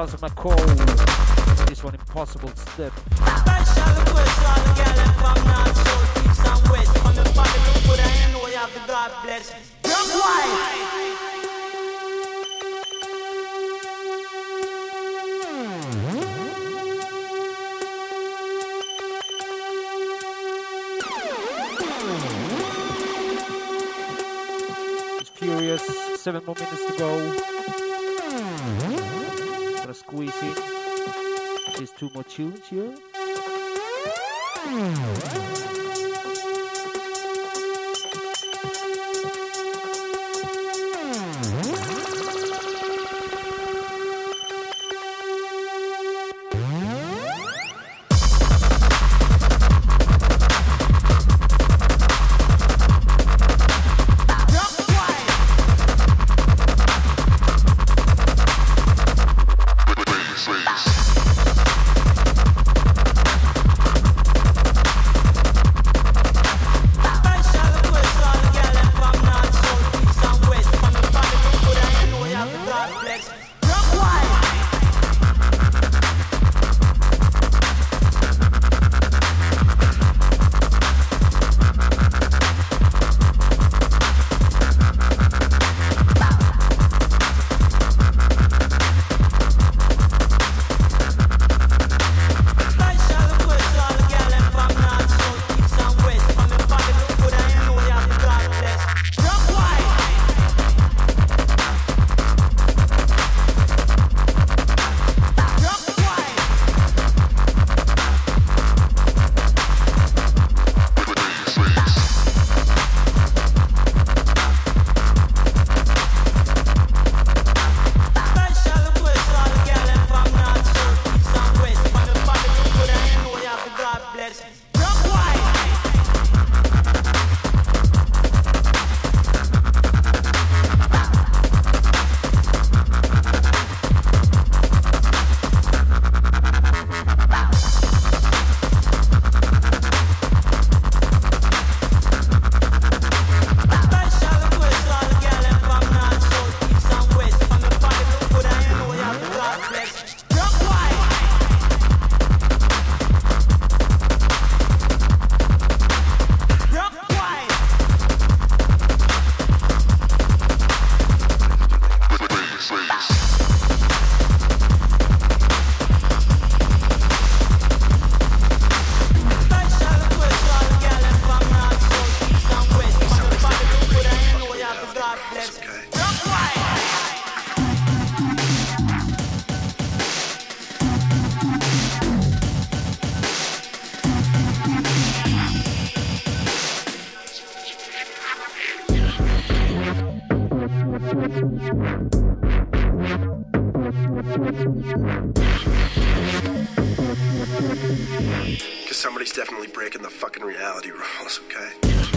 Sounds of my call. This one, Impossible Step. Special request to all the girls from north, south, east and west. From the family to put a hand where you have the God bless. Young white. It's Furious. 7 more minutes to go. Gonna squeeze in. There's 2 more tunes here. Because somebody's definitely breaking the fucking reality rules, okay?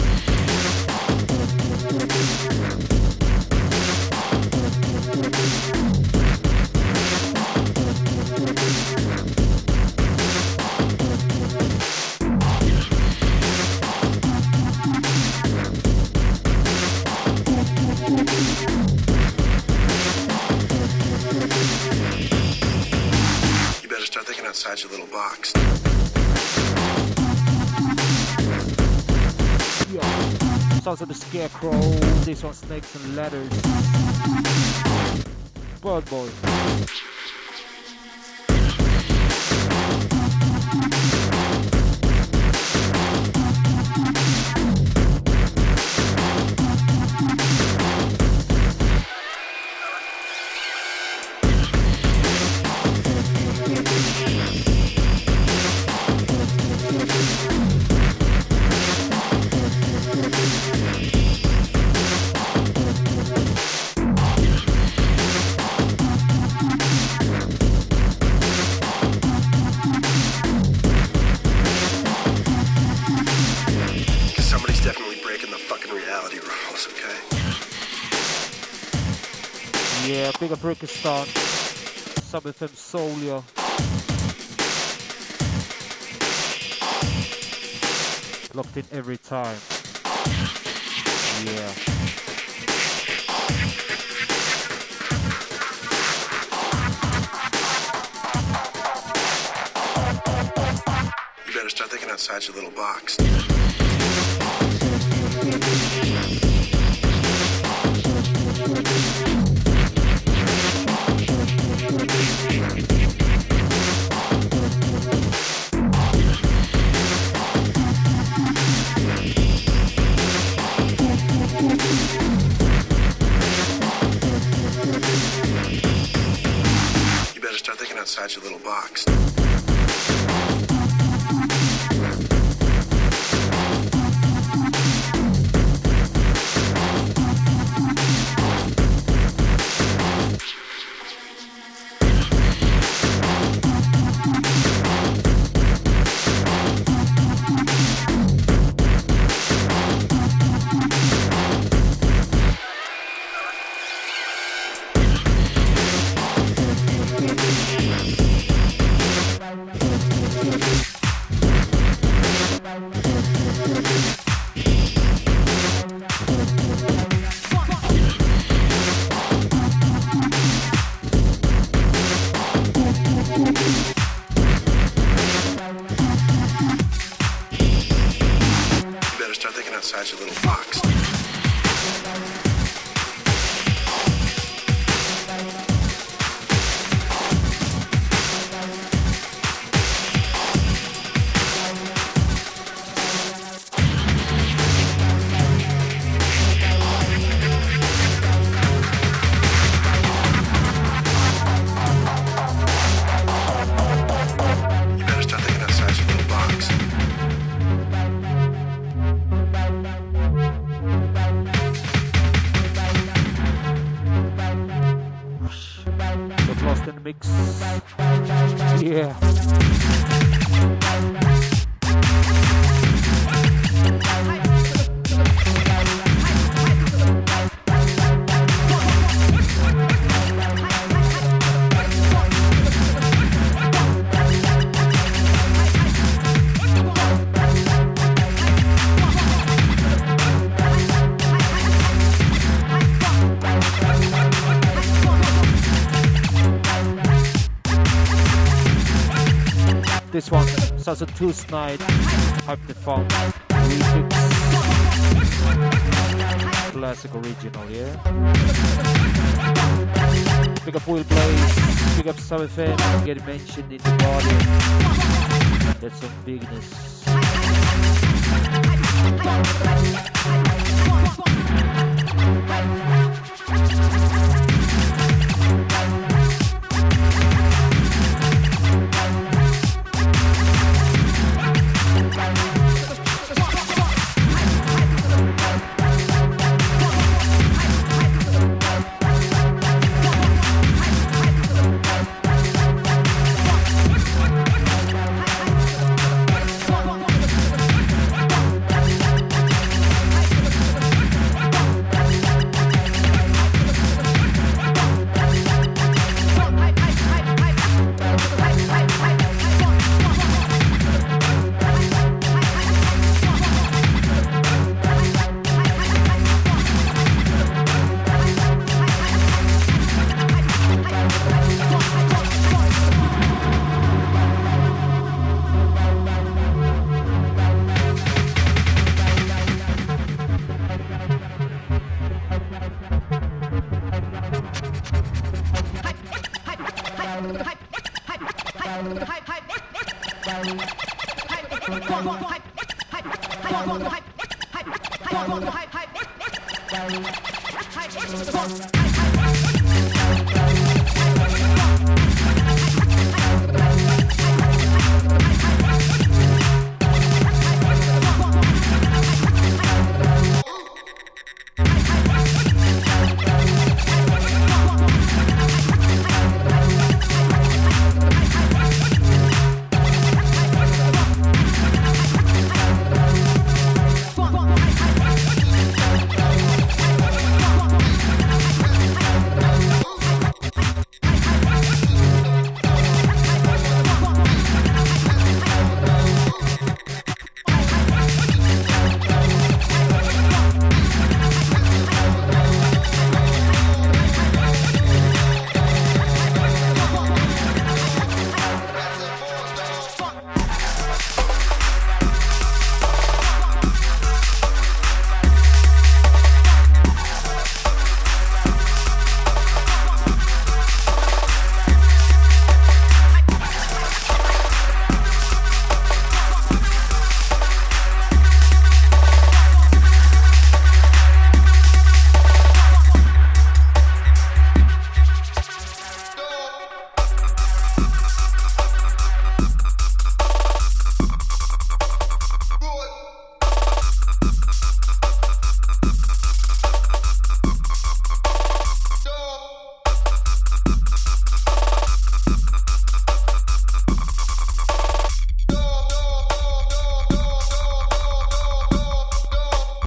You better start thinking outside your little box. Sounds of the Scarecrow. This one, Snakes and Ladders. Bird Boy. Yeah, big up Rickistan, Sub FM Solia. Locked in every time. Yeah. outside your little box. You better start thinking outside your little box. Outside your little box. You better start thinking outside your little box. Lost in the mix. Yeah. This one, Sasa Tooth Night, Hype the Funk, remix, classic original, yeah? Big up Will Blaze, big up Sub FM, get mentioned in the body. That's some bigness.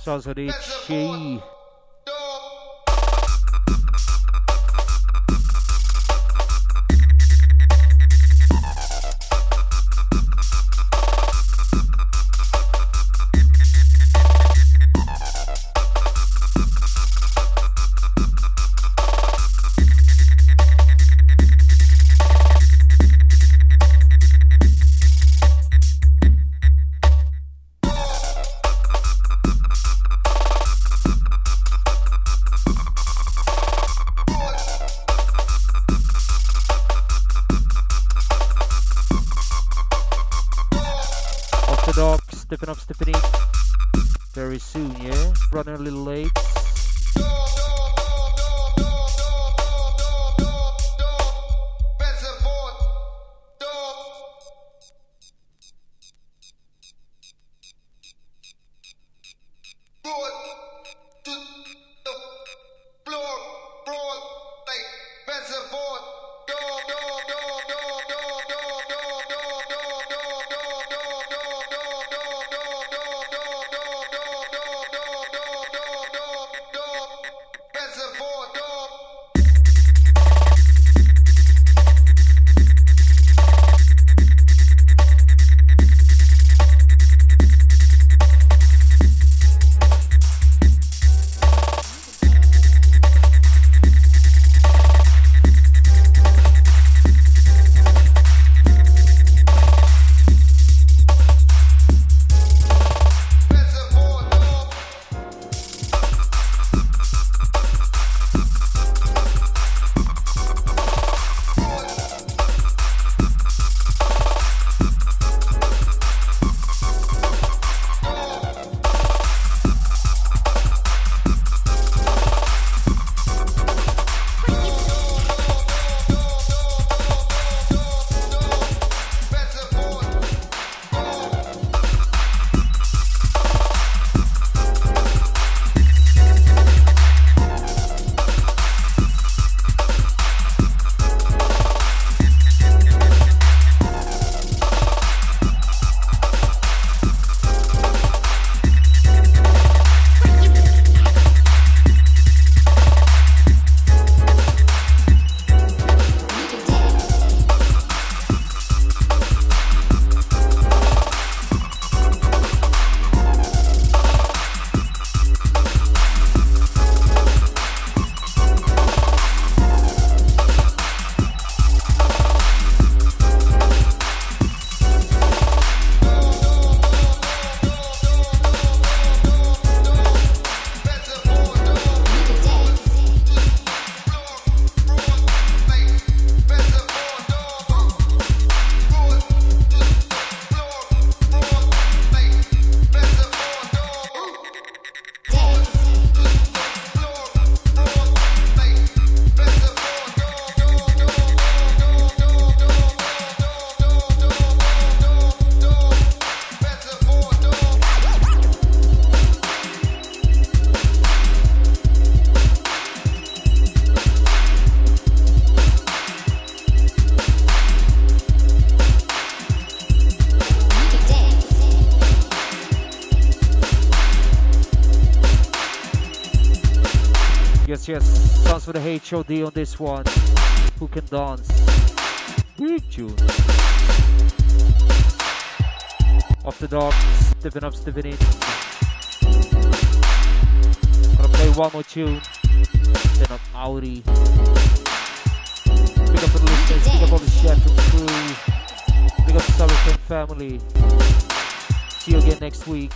Sounds with HG. Stepping in very soon, yeah? Running a little late. Yes, sounds for the HOD on this one. Who can dance? Big tune. Off the dock, stepping up, stepping in. Gonna play one more tune. Then I'm outie. Big up for the listeners, big up all the Chatroom crew. Big up the Summerton family. See you again next week.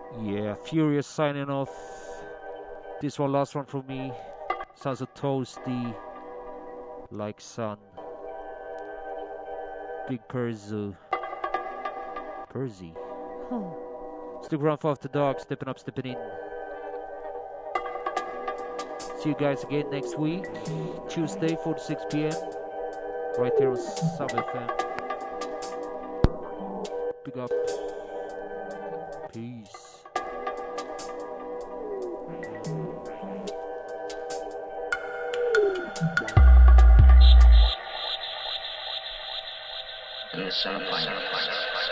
Yeah, Furious signing off. This one, last one from me. Sounds so toasty, like sun. Big Perzu. Perzy. Stick around for After Dark, stepping up, stepping in. See you guys again next week, Tuesday, 4 to 6 p.m. Right here on Sub FM. Big up. Peace. Yes,